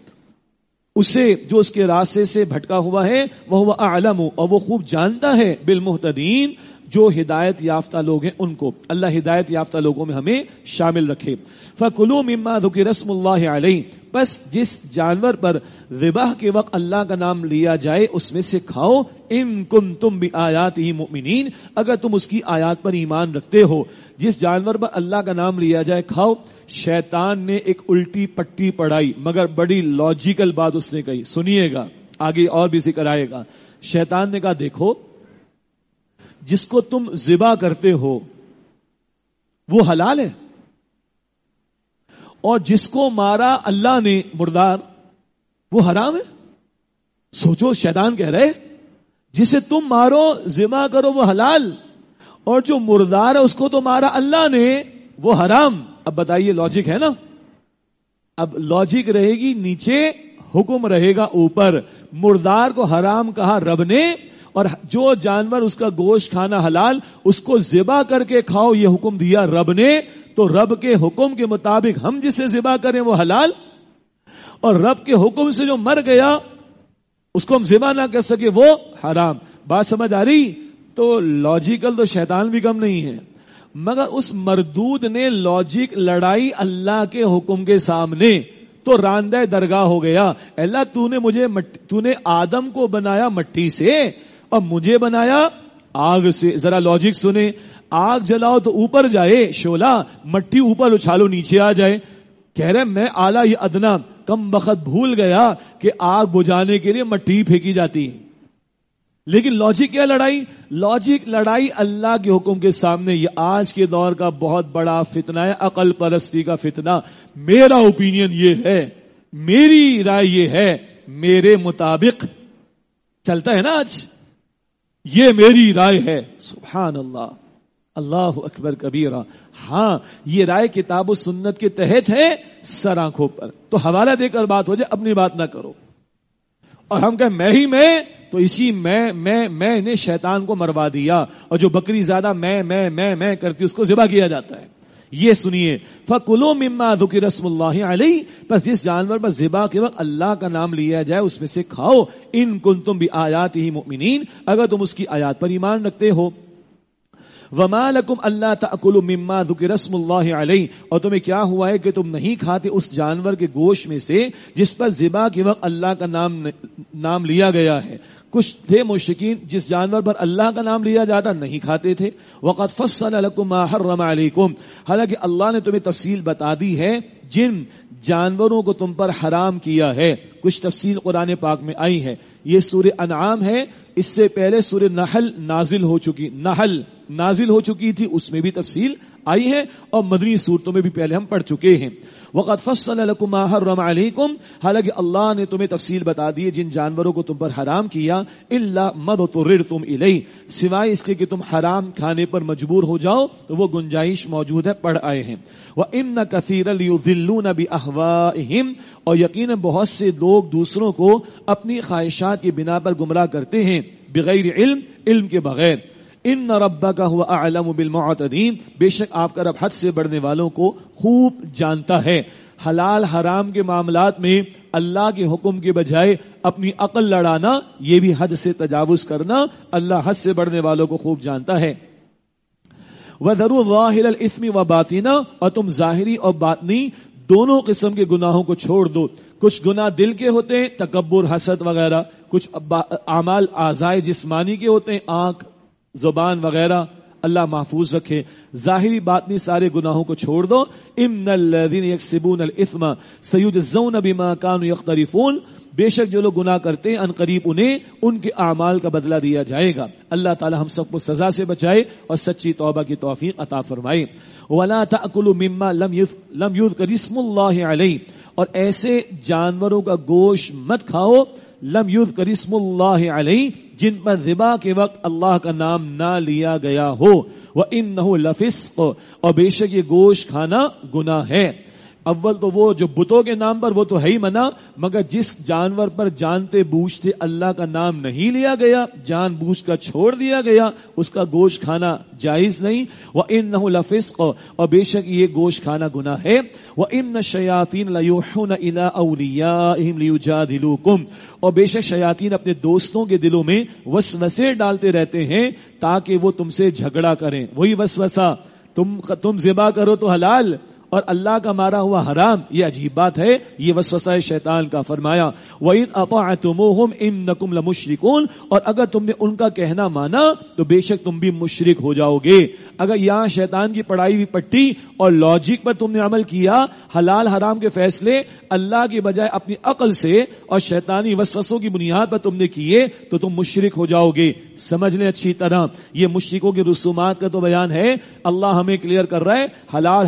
اسے جو اس کے راستے سے بھٹکا ہوا ہے، وہ اعلم، اور وہ خوب جانتا ہے بالمہتدین، جو ہدایت یافتہ لوگ ہیں ان کو۔ اللہ ہدایت یافتہ لوگوں میں ہمیں شامل رکھے۔ فَكُلُوا مِمَّا ذُكِرَ اسْمُ اللَّهِ عَلَيْهِ، بس جس جانور پر ذبح کے وقت اللہ کا نام لیا جائے اس میں سے کھاؤ، ان کنتم بآیاتہ مؤمنین، اگر تم اس کی آیات پر ایمان رکھتے ہو۔ جس جانور پر اللہ کا نام لیا جائے کھاؤ۔ شیطان نے ایک الٹی پٹی پڑھائی، مگر بڑی لاجیکل بات اس نے کہی، سنیے گا آگے اور بھی ذکر آئے گا۔ شیطان نے کہا دیکھو جس کو تم ذبح کرتے ہو وہ حلال ہے، اور جس کو مارا اللہ نے مردار وہ حرام ہے۔ سوچو شیطان کہہ رہے جسے تم مارو ذبح کرو وہ حلال، اور جو مردار ہے اس کو تو مارا اللہ نے وہ حرام۔ اب بتائیے لاجک ہے نا؟ اب لاجک رہے گی نیچے، حکم رہے گا اوپر۔ مردار کو حرام کہا رب نے، اور جو جانور اس کا گوشت کھانا حلال اس کو ذبح کر کے کھاؤ یہ حکم دیا رب نے۔ تو رب کے حکم کے مطابق ہم جسے ذبح کریں وہ حلال، اور رب کے حکم سے جو مر گیا اس کو ہم ذبح نہ کر سکے وہ حرام۔ بات سمجھ آ رہی؟ تو لاجیکل تو شیطان بھی کم نہیں ہے، مگر اس مردود نے لاجک لڑائی اللہ کے حکم کے سامنے، تو راندہ درگاہ ہو گیا۔ اللہ تو نے آدم کو بنایا مٹی سے اور مجھے بنایا آگ سے۔ ذرا لاجک سنے، آگ جلاؤ تو اوپر جائے شعلہ، مٹی اوپر اچھالو نیچے آ جائے۔ کہہ رہے میں اعلیٰ یہ ادنا، کم بخت بھول گیا کہ آگ بجھانے کے لیے مٹی پھینکی جاتی ہے۔ لیکن لاجک کیا لڑائی؟ لاجک لڑائی اللہ کے حکم کے سامنے۔ یہ آج کے دور کا بہت بڑا فتنہ ہے، عقل پرستی کا فتنہ۔ میرا اوپینین یہ ہے، میری رائے یہ ہے، میرے مطابق چلتا ہے نا آج، یہ میری رائے ہے۔ سبحان اللہ، اللہ اکبر کبیرہ۔ ہاں یہ رائے کتاب و سنت کے تحت ہے، سر آنکھوں پر۔ تو حوالہ دے کر بات ہو جائے، اپنی بات نہ کرو۔ اور ہم کہیں میں ہی میں، تو اسی میں نے شیطان کو مروا دیا، اور جو بکری زیادہ میں کرتی اس کو ذبح کیا جاتا ہے۔ یہ سنیے، فَكُلُوا مِمَّا ذُكِرَ اسْمُ اللَّهِ عَلَيْهِ، بس جس جانور پر ذبح کے وقت اللہ کا نام لیا جائے اس میں سے کھاؤ، ان کنتم بآیاتہ مؤمنین، اگر تم اس کی آیات پر ایمان رکھتے ہو۔ وما لکم اللہ تأکلوا مما ذکر اسم اللہ علیہ، اور تمہیں کیا ہوا ہے کہ تم نہیں کھاتے اس جانور کے گوشت میں سے جس پر ذبح کے وقت اللہ کا نام لیا گیا ہے۔ کچھ تھے مشرکین جس جانور پر اللہ کا نام لیا جاتا نہیں کھاتے تھے۔ وقد فصل لکم ما حرم علیکم، حالانکہ اللہ نے تمہیں تفصیل بتا دی ہے جن جانوروں کو تم پر حرام کیا ہے۔ کچھ تفصیل قرآن پاک میں آئی ہے۔ یہ سورہ انعام ہے، اس سے پہلے سورہ نحل نازل ہو چکی تھی، اس میں بھی تفصیل آئی ہے، اور مدنی صورتوں میں بھی پہلے ہم پڑھ چکے ہیں۔ وقد فصل لکم ما حرم علیکم، حالانکہ اللہ نے تمہیں تفصیل بتا دی جن جانوروں کو تم پر حرام کیا، الا ما اضطررتم الیہ، سوائے اس کے کہ تم حرام کھانے پر مجبور ہو جاؤ تو وہ گنجائش موجود ہے، پڑھ آئے ہیں۔ وَإِنَّ كَثِيرًا لِيُضِلُّونَ بِأَهْوَائِهِمْ، اور یقیناً بہت سے لوگ دوسروں کو اپنی خواہشات کی بنا پر گمراہ کرتے ہیں، بغیر علم کے بغیر۔ ان ربک هو اعلم بالمعتدین، بے شک آپ کا رب حد سے بڑھنے والوں کو خوب جانتا ہے۔ حلال حرام کے معاملات میں اللہ کے حکم کے بجائے اپنی عقل لڑانا، یہ بھی حد سے تجاوز کرنا، اللہ حد سے بڑھنے والوں کو خوب جانتا ہے۔ وَذَرُوا ظَاهِرَ الْإِثْمِ وَبَاطِنَهُ، اور تم ظاہری اور باطنی دونوں قسم کے گناہوں کو چھوڑ دو۔ کچھ گناہ دل کے ہوتے ہیں، تکبر، حسد وغیرہ، کچھ اعمال اعضاء جسمانی کے ہوتے ہیں، آنکھ، زبان وغیرہ، اللہ محفوظ رکھے۔ ظاہری باطنی سارے گناہوں کو چھوڑ دو۔ ان الذین یکسبون الاثم سیجزون بما کانوا یقترفون، بے شک جو لوگ گناہ کرتے ہیں ان قریب انہیں ان کے اعمال کا بدلہ دیا جائے گا۔ اللہ تعالی ہم سب کو سزا سے بچائے اور سچی توبہ کی توفیق عطا فرمائے۔ ولا تأکلوا مما لم یذکر اسم اللہ علیہ، اور ایسے جانوروں کا گوشت مت کھاؤ لم یذکر اسم اللہ علیہ جن پر ذبح کے وقت اللہ کا نام نہ لیا گیا ہو۔ وَإِنَّهُ لَفِسْقٌ، اور بے شک یہ گوشت کھانا گناہ ہے۔ اول تو وہ جو بتوں کے نام پر وہ تو ہے ہی منع، مگر جس جانور پر جانتے بوجھتے اللہ کا نام نہیں لیا گیا، جان بوجھ کر چھوڑ دیا گیا، اس کا گوشت کھانا جائز نہیں۔ وَإِنَّهُ لَفِسْقٌ، اور بے شک یہ گوشت کھانا گناہ ہے۔ وَإِنَّ الشَّيَاطِينَ لَيُوحُونَ إِلَىٰ أَوْلِيَائِهِمْ لِيُجَادِلُوكُمْ، اور بے شک شیاطین اپنے دوستوں کے دلوں میں وسوسے ڈالتے رہتے ہیں تاکہ وہ تم سے جھگڑا کریں۔ وہی وسوسہ، تم ذبح کرو تو حلال اور اللہ کا مارا ہوا حرام، یہ عجیب بات ہے، یہ وسوسہ شیطان کا۔ فرمایا وَإِنْ أَطَعْتُمُوهُمْ إِنَّكُمْ لَمُشْرِكُونَ، اور اگر تم نے ان کا کہنا مانا تو بے شک تم بھی مشرک ہو جاؤ گے۔ اگر یہاں شیطان کی پڑھائی ہوئی پٹی اور لاجک پر تم نے عمل کیا، حلال حرام کے فیصلے اللہ کی بجائے اپنی عقل سے اور شیطانی وسوسوں کی بنیاد پر تم نے کیے تو تم مشرک ہو جاؤ گے۔ سمجھ لیں اچھی طرح، یہ مشرکوں کی رسومات کا تو بیان ہے، اللہ ہمیں کلیئر کر رہا ہے۔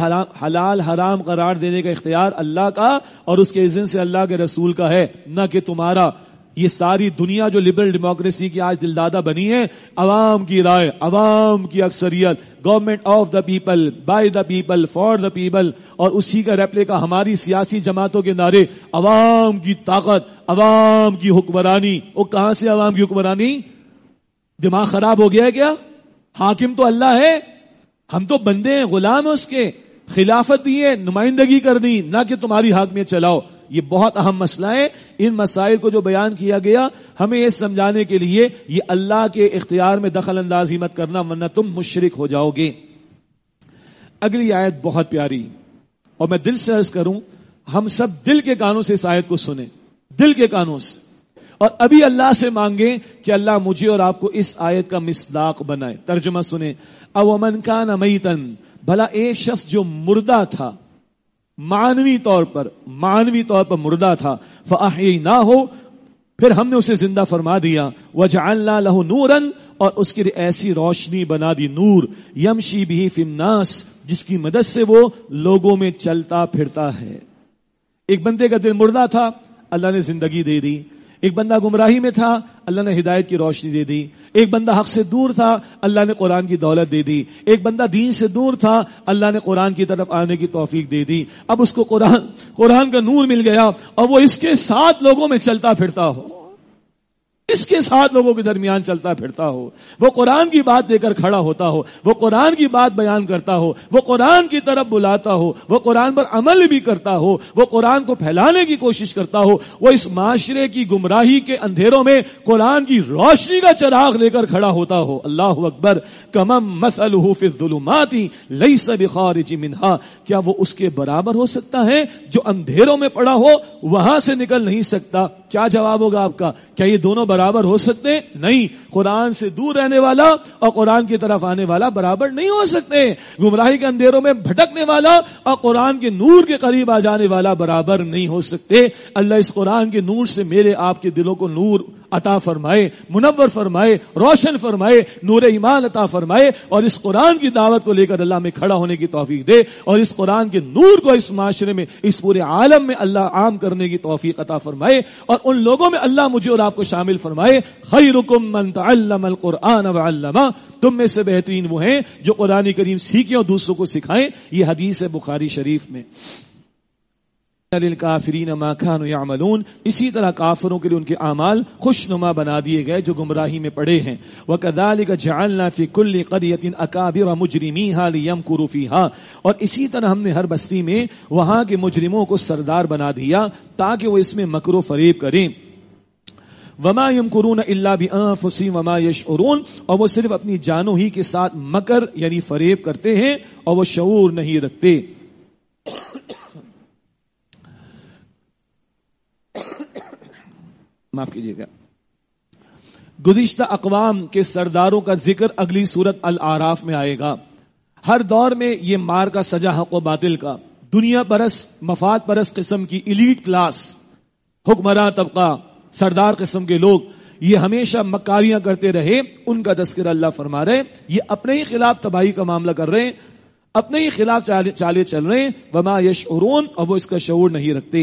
حلال حرام قرار دینے کا اختیار اللہ کا اور اس کے اذن سے اللہ کے رسول کا ہے، نہ کہ تمہارا۔ یہ ساری دنیا جو لبرل ڈیموکریسی کی آج دلدادہ بنی ہے، عوام کی رائے، عوام کی اکثریت، government of the people, by the people, for the people, اور اسی کا ریپلیکا ہماری سیاسی جماعتوں کے نعرے، عوام کی طاقت، عوام کی حکمرانی۔ وہ کہاں سے عوام کی حکمرانی؟ دماغ خراب ہو گیا ہے کیا؟ حاکم تو اللہ ہے، ہم تو بندے ہیں، غلام ہیں اس کے۔ خلافت دی ہے، نمائندگی کرنی، نہ کہ تمہاری حاکمیت چلاؤ۔ یہ بہت اہم مسئلہ ہے۔ ان مسائل کو جو بیان کیا گیا ہمیں یہ سمجھانے کے لیے یہ اللہ کے اختیار میں دخل اندازی مت کرنا ورنہ تم مشرک ہو جاؤ گے۔ اگلی آیت بہت پیاری، اور میں دل سے عرض کروں ہم سب دل کے کانوں سے اس آیت کو سنیں، دل کے کانوں سے، اور ابھی اللہ سے مانگیں کہ اللہ مجھے اور آپ کو اس آیت کا مصداق بنائے۔ ترجمہ سنیں۔ اومن کان میتن، بھلا ایک شخص جو مردہ تھا، معنوی طور پر مردہ تھا، فاحییناہ، پھر ہم نے اسے زندہ فرما دیا، وجعلنا لہ نورا، اور اس کے لیے ایسی روشنی بنا دی، نور، یمشی بہ فی الناس، جس کی مدد سے وہ لوگوں میں چلتا پھرتا ہے۔ ایک بندے کا دل مردہ تھا، اللہ نے زندگی دے دی۔ ایک بندہ گمراہی میں تھا، اللہ نے ہدایت کی روشنی دے دی۔ ایک بندہ حق سے دور تھا، اللہ نے قرآن کی دولت دے دی۔ ایک بندہ دین سے دور تھا، اللہ نے قرآن کی طرف آنے کی توفیق دے دی۔ اب اس کو قرآن کا نور مل گیا اور وہ اس کے ساتھ لوگوں میں چلتا پھرتا ہو۔ اس کے ساتھ لوگوں کے درمیان چلتا پھرتا ہو، وہ قرآن کی بات لے کر کھڑا ہوتا ہو، وہ قرآن کی بات بیان کرتا ہو، وہ قرآن کی طرف بلاتا ہو، وہ قرآن پر عمل بھی کرتا ہو، وہ قرآن کو پھیلانے کی کوشش کرتا ہو، وہ اس معاشرے کی گمراہی کے اندھیروں میں قرآن کی روشنی کا چراغ لے کر کھڑا ہوتا ہو. اللہ اکبر. کمم مثلہ فی الظلمات لیس بخارج منہا. کیا وہ اس کے برابر ہو سکتا ہے جو اندھیروں میں پڑا ہو، وہاں سے نکل نہیں سکتا؟ کیا جواب ہوگا آپ کا؟ کیا یہ دونوں برابر ہو سکتے؟ نہیں. قرآن سے دور رہنے والا اور قرآن کی طرف آنے والا برابر نہیں ہو سکتے. گمراہی کے اندھیروں میں بھٹکنے والا اور قرآن کے نور کے قریب آ جانے والا برابر نہیں ہو سکتے. اللہ اس قرآن کے نور سے میرے آپ کے دلوں کو نور عطا فرمائے، منور فرمائے، روشن فرمائے، نور ایمان عطا فرمائے، اور اس قرآن کی دعوت کو لے کر اللہ میں کھڑا ہونے کی توفیق دے، اور اس قرآن کے نور کو اس معاشرے میں، اس پورے عالم میں اللہ عام کرنے کی توفیق عطا فرمائے، اور ان لوگوں میں اللہ مجھے اور آپ کو شامل فرمائے. خیرکم من تعلم القرآن وعلمہ. تم میں سے بہترین وہ ہیں جو قرآن کریم سیکھیں اور دوسروں کو سکھائیں. یہ حدیث ہے بخاری شریف میں. للکافرین ما كانوا يعملون. اسی طرح کافروں کے لیے ان کے اعمال خوشنما بنا دیے گئے جو گمراہی میں پڑے ہیں. وكذلك جعلنا في كل قرية اكابر مجرميها ليمكروا فيها. اور اسی طرح ہم نے ہر بستی میں وہاں کے مجرموں کو سردار بنا دیا تاکہ وہ اس میں مکر و فریب کریں. وما يمكرون الا بانفسهم وما يشعرون. اور وہ صرف اپنی جانوں ہی کے ساتھ مکر یعنی فریب کرتے ہیں اور وہ شعور نہیں رکھتے. معاف کیجیے گا. گزشتہ اقوام کے سرداروں کا ذکر اگلی سورت الاعراف میں آئے گا. ہر دور میں یہ مار کا سجا حق و باطل کا، دنیا پرست مفاد پرست قسم کی ایلیٹ کلاس، حکمراں طبقہ، سردار قسم کے لوگ، یہ ہمیشہ مکاریاں کرتے رہے. ان کا تذکرہ اللہ فرما رہے. یہ اپنے ہی خلاف تباہی کا معاملہ کر رہے ہیں، اپنے ہی خلاف چالے چل رہے ہیں. وما یشعرون. اور وہ اس کا شعور نہیں رکھتے.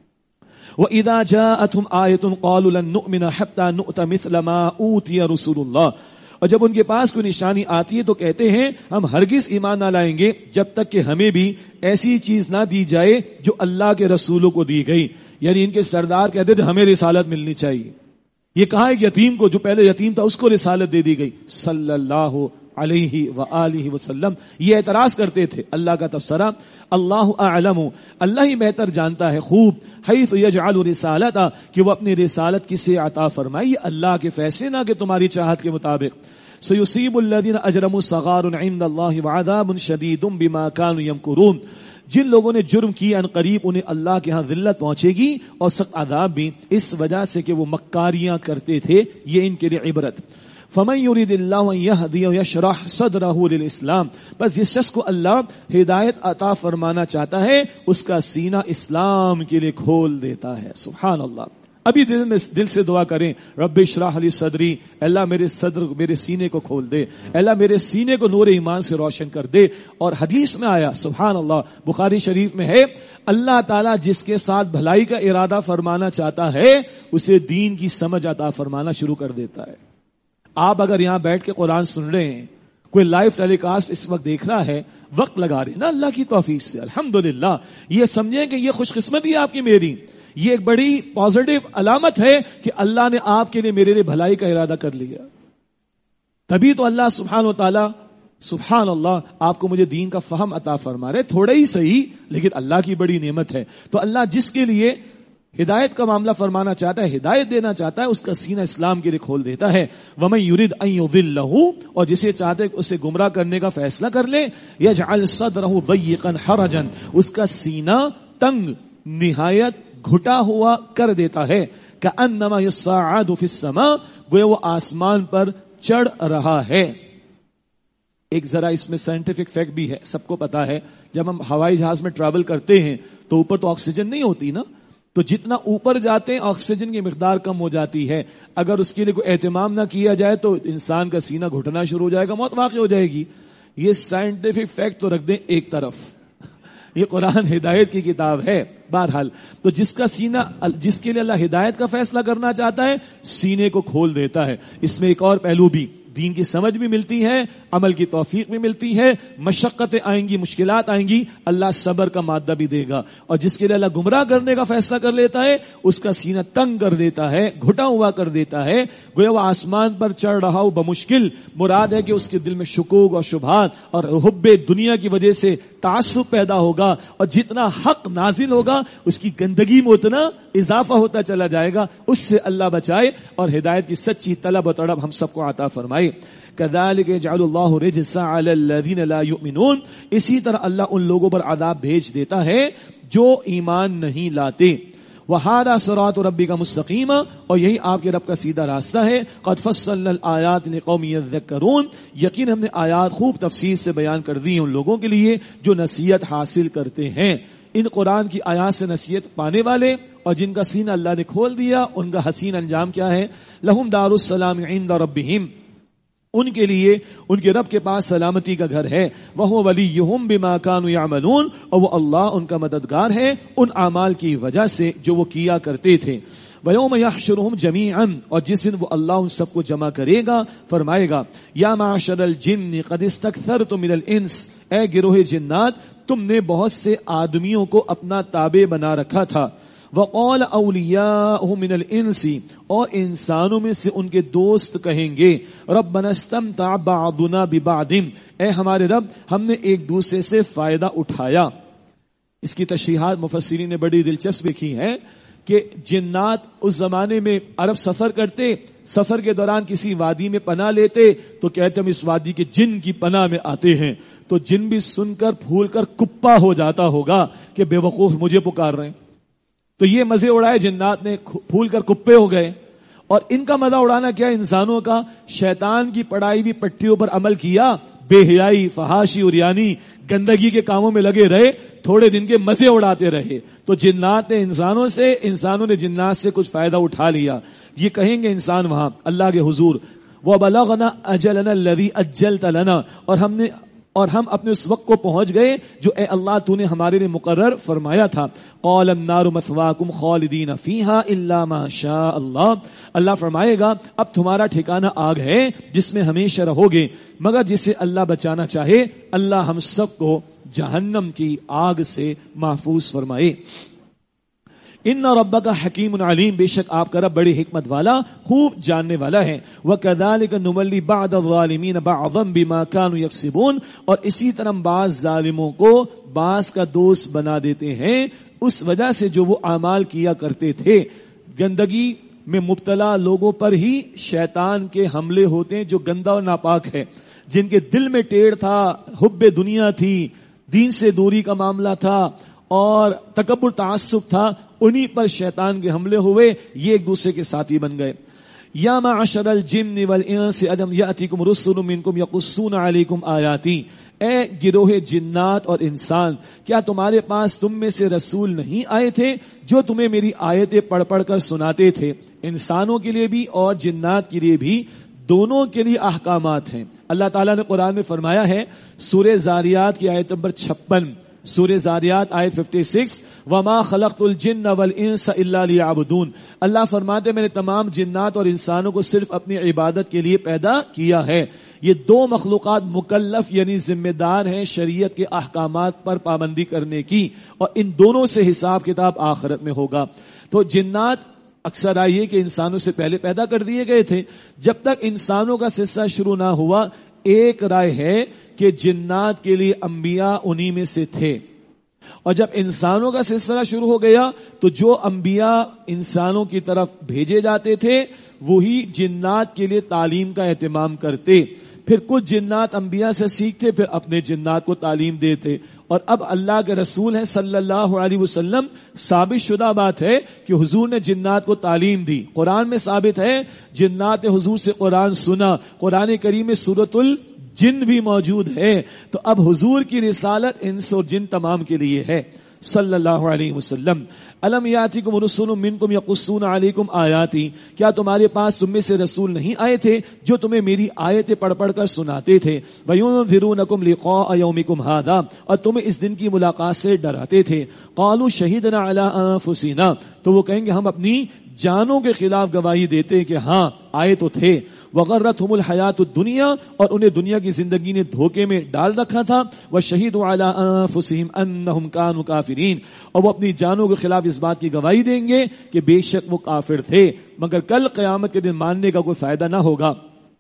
وَإِذَا جَاءَتْهُمْ آيَةٌ قَالُوا لَن نُؤْمِنَ حَتَّى نُؤْتَ مِثْلَ مَا أُوتِيَ رُسُولُ اللَّهِ. اور جب ان کے پاس کوئی نشانی آتی ہے تو کہتے ہیں ہم ہرگز ایمان نہ لائیں گے جب تک کہ ہمیں بھی ایسی چیز نہ دی جائے جو اللہ کے رسولوں کو دی گئی. یعنی ان کے سردار کہتے تھے ہمیں رسالت ملنی چاہیے. یہ کہا ایک یتیم کو، جو پہلے یتیم تھا، اس کو رسالت دے دی گئی صلی اللہ علیہ وآلہ وسلم. یہ اعتراض کرتے تھے. اللہ کا تفسیرہ اللہ اعلم، اللہ ہی بہتر جانتا ہے خوب، حیث یجعل رسالتا، کہ وہ اپنی رسالت کسے عطا فرمائے. یہ اللہ کے فیصلے نہ کہ تمہاری چاہت کے مطابق. سیصیب الذین اجرموا صغار عند اللہ وعذاب شدید بما كانوا یمکرون. جن لوگوں نے جرم کیا ان قریب انہیں اللہ کے ہاں ذلت پہنچے گی اور سخت عذاب بھی، اس وجہ سے کہ وہ مکاریاں کرتے تھے. یہ ان کے لیے عبرت. فمن يريد الله ان يهديه ويشرح صدره للاسلام. بس جس شخص کو اللہ ہدایت عطا فرمانا چاہتا ہے اس کا سینہ اسلام کے لیے کھول دیتا ہے. سبحان اللہ. ابھی دل سے دعا کریں، رب اشرح لی صدری، اللہ میرے سینے کو کھول دے، اللہ میرے سینے کو نور ایمان سے روشن کر دے. اور حدیث میں آیا، سبحان اللہ، بخاری شریف میں ہے، اللہ تعالیٰ جس کے ساتھ بھلائی کا ارادہ فرمانا چاہتا ہے اسے دین کی سمجھ عطا فرمانا شروع کر دیتا ہے. آپ اگر یہاں بیٹھ کے قرآن سن رہے ہیں، کوئی لائیو ٹیلی کاسٹ اس وقت دیکھ رہا ہے، وقت لگا رہے ہیں نا اللہ کی توفیق سے، الحمدللہ. یہ سمجھیں کہ یہ خوش قسمتی ہے آپ کی میری، یہ ایک بڑی پازیٹیو علامت ہے کہ اللہ نے آپ کے لیے میرے لیے بھلائی کا ارادہ کر لیا. تبھی تو اللہ سبحانہ و تعالی، سبحان اللہ، آپ کو مجھے دین کا فہم عطا فرما رہے. تھوڑا ہی صحیح لیکن اللہ کی بڑی نعمت ہے. تو اللہ جس کے لیے ہدایت کا معاملہ فرمانا چاہتا ہے، ہدایت دینا چاہتا ہے، اس کا سینہ اسلام کے لیے کھول دیتا ہے. وَمَن يُرِدْ أَن يُضِلَّهُ. اور جسے چاہتے ہے اسے گمراہ کرنے کا فیصلہ کر لے. يَجْعَلْ صَدْرَهُ ضَيِّقًا حَرَجًا. اس کا سینہ تنگ، نہایت گھٹا ہوا کر دیتا ہے. كَأَنَّمَا يَصَّعَّدُ فِي السَّمَاءِ. گویا وہ آسمان پر چڑھ رہا ہے. ایک ذرا اس میں سائنٹیفک فیکٹ بھی ہے، سب کو پتا ہے، جب ہم ہوائی جہاز میں ٹریول کرتے ہیں تو اوپر تو آکسیجن نہیں ہوتی نا، تو جتنا اوپر جاتے ہیں آکسیجن کی مقدار کم ہو جاتی ہے. اگر اس کے لیے کوئی اہتمام نہ کیا جائے تو انسان کا سینہ گھٹنا شروع ہو جائے گا، موت واقع ہو جائے گی. یہ سائنٹیفک فیکٹ تو رکھ دیں ایک طرف، یہ قرآن ہدایت کی کتاب ہے. بہرحال تو جس کا سینہ، جس کے لیے اللہ ہدایت کا فیصلہ کرنا چاہتا ہے، سینے کو کھول دیتا ہے. اس میں ایک اور پہلو بھی، دین کی سمجھ بھی ملتی ہے، عمل کی توفیق بھی ملتی ہے، مشقتیں آئیں گی، مشکلات آئیں گی، اللہ صبر کا مادہ بھی دے گا، اور جس کے لیے اللہ گمراہ کرنے کا فیصلہ کر لیتا ہے اس کا سینہ تنگ کر دیتا ہے، گھٹا ہوا کر دیتا ہے، گویا وہ آسمان پر چڑھ رہا ہو بمشکل، مراد ہے کہ اس کے دل میں شکوک اور شبہات اور حب دنیا کی وجہ سے تعصب پیدا ہوگا، اور جتنا حق نازل ہوگا اس کی گندگی میں اتنا اضافہ ہوتا چلا جائے گا. اس سے اللہ بچائے اور ہدایت کی سچی طلب و طلب ہم سب کو عطا فرمائے. كذلك يجعل الله رجس على الذين لا يؤمنون، اسی طرح اللہ ان لوگوں پر عذاب بھیج دیتا ہے جو ایمان نہیں لاتے. وَهَذَا صِرَاطُ رَبِّكَ مُسْتَقِيمًا، اور یہی آپ کے رب کا سیدھا راستہ ہے. قَدْ فَصَّلْنَا الْآيَاتِ لِقَوْمٍ يَذَّكَّرُونَ، یقین ہم نے آیات خوب تفصیل سے بیان کر دی ہیں ان لوگوں کے لیے جو نصیحت حاصل کرتے ہیں. ان قرآن کی آیات سے نصیحت پانے والے اور جن کا سینہ اللہ نے کھول دیا ان کا حسین انجام کیا ہے؟ لَهُمْ دَارُ السَّلَامِ عِنْدَ رَبِّهِمْ، ان کے لیے ان کے رب کے پاس سلامتی کا گھر ہے. وَهُوَ وَلِيُّهُمْ بِمَا كَانُوا يَعْمَلُونَ، اور وہ اللہ ان کا مددگار ہے ان اعمال کی وجہ سے جو وہ کیا کرتے تھے. وَيَوْمَ يَحْشُرُهُمْ جَمِيعًا، اور جس دن وہ اللہ ان سب کو جمع کرے گا فرمائے گا یا معشر الجن قد استكثرتم من الانس، اے گروہ جنات تم نے بہت سے آدمیوں کو اپنا تابع بنا رکھا تھا. وقال اولیاء من الانس، اور انسانوں میں سے ان کے دوست کہیں گے ربنا استمتع بعضنا ببعض، اے ہمارے رب ہم نے ایک دوسرے سے فائدہ اٹھایا. اس کی تشریحات مفسرین نے بڑی دلچسپ لکھی ہے کہ جنات اس زمانے میں عرب سفر کرتے، سفر کے دوران کسی وادی میں پناہ لیتے تو کہتے ہم اس وادی کے جن کی پناہ میں آتے ہیں، تو جن بھی سن کر پھول کر کپا ہو جاتا ہوگا کہ بے وقوف مجھے پکار رہے ہیں. تو یہ مزے اڑائے جنات نے، پھول کر کپے ہو گئے. اور ان کا مزہ اڑانا کیا؟ انسانوں کا شیطان کی پڑھائی بھی پٹیوں پر عمل کیا، بے حیائی، فحاشی، عریانی، گندگی کے کاموں میں لگے رہے، تھوڑے دن کے مزے اڑاتے رہے. تو جنات نے انسانوں سے، انسانوں نے جنات سے کچھ فائدہ اٹھا لیا. یہ کہیں گے انسان وہاں اللہ کے حضور وَبَلَغْنَا أَجَلَنَا الَّذِي أَجَّلْتَ لَنَا، اور ہم اپنے اس وقت کو پہنچ گئے جو اے اللہ تو نے ہمارے لیے مقرر فرمایا تھا. قَالَ النَّارُ مَثْوَاكُمْ خَالِدِينَ فِيهَا إِلَّا مَا شَاءَ اللَّهُ، اللہ فرمائے گا اب تمہارا ٹھکانہ آگ ہے جس میں ہمیشہ رہو گے مگر جسے اللہ بچانا چاہے. اللہ ہم سب کو جہنم کی آگ سے محفوظ فرمائے. ان ربک حکیم علیم، بے شک آپ کا رب بڑی حکمت والا، خوب جاننے والا ہے. وکذالک نولی بعض الظالمین بعضا بما كانوا یکسبون، اور اسی طرح بعض ظالموں کو بعض کا دوست بنا دیتے ہیں اس وجہ سے جو وہ اعمال کیا کرتے تھے. گندگی میں مبتلا لوگوں پر ہی شیطان کے حملے ہوتے ہیں جو گندا اور ناپاک ہے، جن کے دل میں ٹیڑھ تھا، حب دنیا تھی، دین سے دوری کا معاملہ تھا اور تکبر تعصب تھا، انہی پر شیطان کے حملے ہوئے، یہ ایک دوسرے کے ساتھی بن گئے. یا معشر الجن والانس الم یاتیکم رسل منکم یقصون علیکم آیاتی، اے گروہ جنات اور انسان کیا تمہارے پاس تم میں سے رسول نہیں آئے تھے جو تمہیں میری آیتیں پڑھ پڑھ کر سناتے تھے. انسانوں کے لیے بھی اور جنات کے لیے بھی، دونوں کے لیے احکامات ہیں. اللہ تعالیٰ نے قرآن میں فرمایا ہے سورہ زاریات کی آیت نمبر 56، سورہ زاریات آیت 56، وما خلقت الجن والانس الا لیعبدون، اللہ فرماتے میں نے تمام جنات اور انسانوں کو صرف اپنی عبادت کے لیے پیدا کیا ہے. یہ دو مخلوقات مکلف یعنی ذمہ دار ہیں شریعت کے احکامات پر پابندی کرنے کی، اور ان دونوں سے حساب کتاب آخرت میں ہوگا. تو جنات اکثر آئیے کہ انسانوں سے پہلے پیدا کر دیے گئے تھے. جب تک انسانوں کا سلسلہ شروع نہ ہوا ایک رائے ہے کہ جنات کے لیے انبیاء انہی میں سے تھے، اور جب انسانوں کا سلسلہ شروع ہو گیا تو جو انبیاء انسانوں کی طرف بھیجے جاتے تھے وہی جنات کے لیے تعلیم کا اہتمام کرتے. پھر کچھ جنات انبیاء سے سیکھتے پھر اپنے جنات کو تعلیم دیتے. اور اب اللہ کے رسول ہیں صلی اللہ علیہ وسلم، ثابت شدہ بات ہے کہ حضور نے جنات کو تعلیم دی. قرآن میں ثابت ہے جنات نے حضور سے قرآن سنا، قرآن کریم میں سورۃ الجن بھی موجود ہے. تو اب حضور کی رسالت انس اور جن تمام کے لیے ہے صلی اللہ علیہ وسلم. الم یاتیکم رسول منکم یقصون علیکم آیاتی، کیا تمہارے پاس تم میں سے رسول نہیں آئے تھے جو تمہیں میری آیتیں پڑھ پڑھ کر سناتے تھے. وینذرونکم لقاء یومکم ھذا، اور تمہیں اس دن کی ملاقات سے ڈراتے تھے. قالوا شہدنا علی انفسنا، تو وہ کہیں گے ہم اپنی جانوں کے خلاف گواہی دیتے ہیں کہ ہاں آئے تو تھے. وغرتهم الحیات الدنیا، اور انہیں دنیا کی زندگی نے دھوکے میں ڈال رکھا تھا، وشہدوا علی انفسہم انہم کانوا کافرین، اور وہ اپنی جانوں کے خلاف اس بات کی گواہی دیں گے کہ بے شک وہ کافر تھے، مگر کل قیامت کے دن ماننے کا کوئی فائدہ نہ ہوگا۔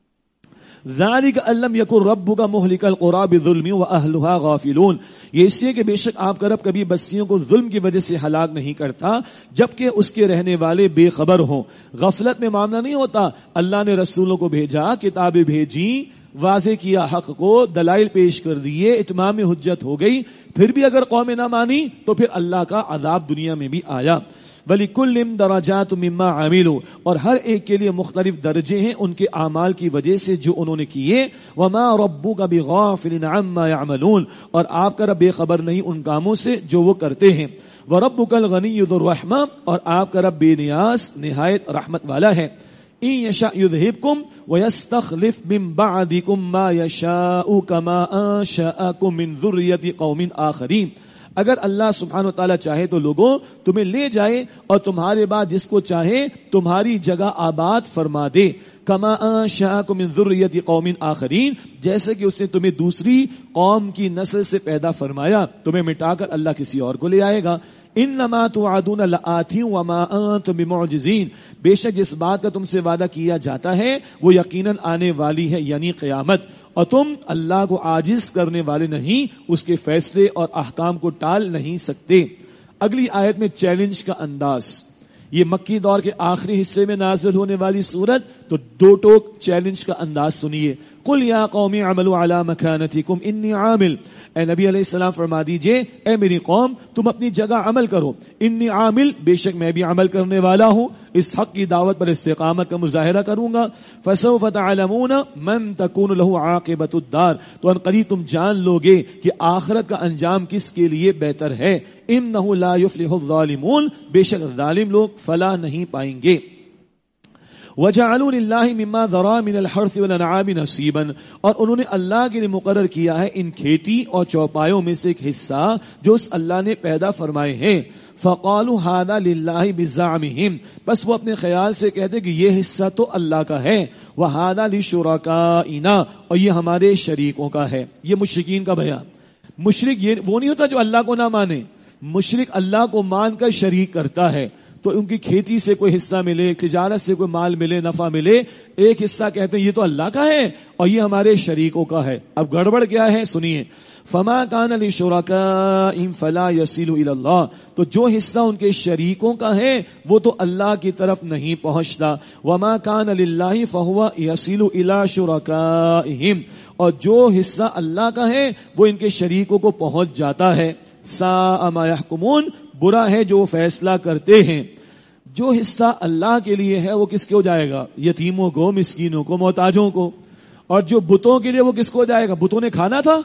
ذالک ان لم یکن ربک مہلک القری بظلم واہلھا غافلون، یہ اس لیے کہ بے شک آپ کا رب کبھی بستیوں کو ظلم کی وجہ سے ہلاک نہیں کرتا جبکہ اس کے رہنے والے بے خبر ہوں۔ غفلت میں معاملہ نہیں ہوتا، اللہ نے رسولوں کو بھیجا، کتابیں بھیجی، واضح کیا حق کو، دلائل پیش کر دیے، اتمام حجت ہو گئی، پھر بھی اگر قوم نہ مانی تو پھر اللہ کا عذاب دنیا میں بھی آیا۔ وَلِكُلٍّ دَرَجَاتٌ مِّمَّا عَمِلُوا، اور ہر ایک کے لیے مختلف درجے ہیں ان کے اعمال کی وجہ سے جو انہوں نے کیے۔ وَمَا رَبُّكَ بِغَافِلٍ عَمَّا يَعْمَلُونَ، اور آپ کا رب بے خبر نہیں ان کاموں سے جو وہ کرتے ہیں۔ وَرَبُّكَ الْغَنِيُّ ذُو الرَّحْمَةِ، اور آپ کا رب بے نیاز نہایت رحمت والا ہے۔ إِن يَشَأْ يُذْهِبْكُمْ وَيَسْتَخْلِفْ مِن بَعْدِكُم مَّا يَشَاءُ كَمَا أَنشَأَكُم مِّن ذُرِّيَّةِ قَوْمٍ آخَرِينَ، اگر اللہ سبحانہ وتعالی چاہے تو لوگوں تمہیں لے جائے اور تمہارے بعد جس کو چاہے تمہاری جگہ آباد فرما دے، کما انشأکم من ذریۃ قوم آخرین، جیسے کہ اس نے تمہیں دوسری قوم کی نسل سے پیدا فرمایا، تمہیں مٹا کر اللہ کسی اور کو لے آئے گا۔ انما توعدون لآت وما انتم بمعجزین، بے شک جس بات کا تم سے وعدہ کیا جاتا ہے وہ یقیناً آنے والی ہے، یعنی قیامت، اور تم اللہ کو عاجز کرنے والے نہیں، اس کے فیصلے اور احکام کو ٹال نہیں سکتے۔ اگلی آیت میں چیلنج کا انداز، یہ مکی دور کے آخری حصے میں نازل ہونے والی سورت، تو دو ٹوک چیلنج کا انداز سنیے۔ قل یا قوم اعملوا علی مکانتکم انی عامل، اے نبی علیہ السلام فرما دیجئے اے میری قوم تم اپنی جگہ عمل کرو، انی عامل، بے شک میں بھی عمل کرنے والا ہوں، اس حق کی دعوت پر استقامت کا مظاہرہ کروں گا۔ فسوف تعلمون من تکون له عاقبۃ الدار، تو ان قریب تم جان لوگے کہ آخرت کا انجام کس کے لیے بہتر ہے۔ انہ لا یفلح الظالمون، بے شک ظالم لوگ فلاح نہیں پائیں گے۔ وَجَعَلُوا لِلَّهِ مِمَّا ذَرَا مِنَ الْحَرْثِ وَالْأَنْعَامِ نَصِيبًا، اور انہوں نے اللہ کے لیے مقرر کیا ہے ان کھیتی اور چوپایوں میں سے ایک حصہ جو اس اللہ نے پیدا فرمائے ہیں۔ فَقَالُوا هَذَا لِلَّهِ بِزَعْمِهِمْ، بس وہ اپنے خیال سے کہتے کہ یہ حصہ تو اللہ کا ہے، وَهَذَا لِشُرَكَائِنَا، اور یہ ہمارے شریکوں کا ہے۔ یہ مشرکین کا بیان۔ مشرک یہ وہ نہیں ہوتا جو اللہ کو نہ مانے، مشرک اللہ کو مان کر شریک کرتا ہے، تو ان کی کھیتی سے کوئی حصہ ملے، تجارت سے کوئی مال ملے، نفع ملے، ایک حصہ کہتے ہیں یہ تو اللہ کا ہے اور یہ ہمارے شریکوں کا ہے۔ اب گڑبڑ کیا ہے سنیے، فما کان لشرکائہم فلا یصل الی اللہ، تو جو حصہ ان کے شریکوں کا ہے وہ تو اللہ کی طرف نہیں پہنچتا، وما کان للہ فہو یصل الی شرکائہم، اور جو حصہ اللہ کا ہے وہ ان کے شریکوں کو پہنچ جاتا ہے۔ ساء ما یحکمون، برا ہے جو فیصلہ کرتے ہیں۔ جو حصہ اللہ کے لیے ہے وہ کس کو جائے گا؟ یتیموں کو، مسکینوں کو، محتاجوں کو، اور جو بتوں کے لیے وہ کس کو جائے گا؟ بتوں نے کھانا تھا؟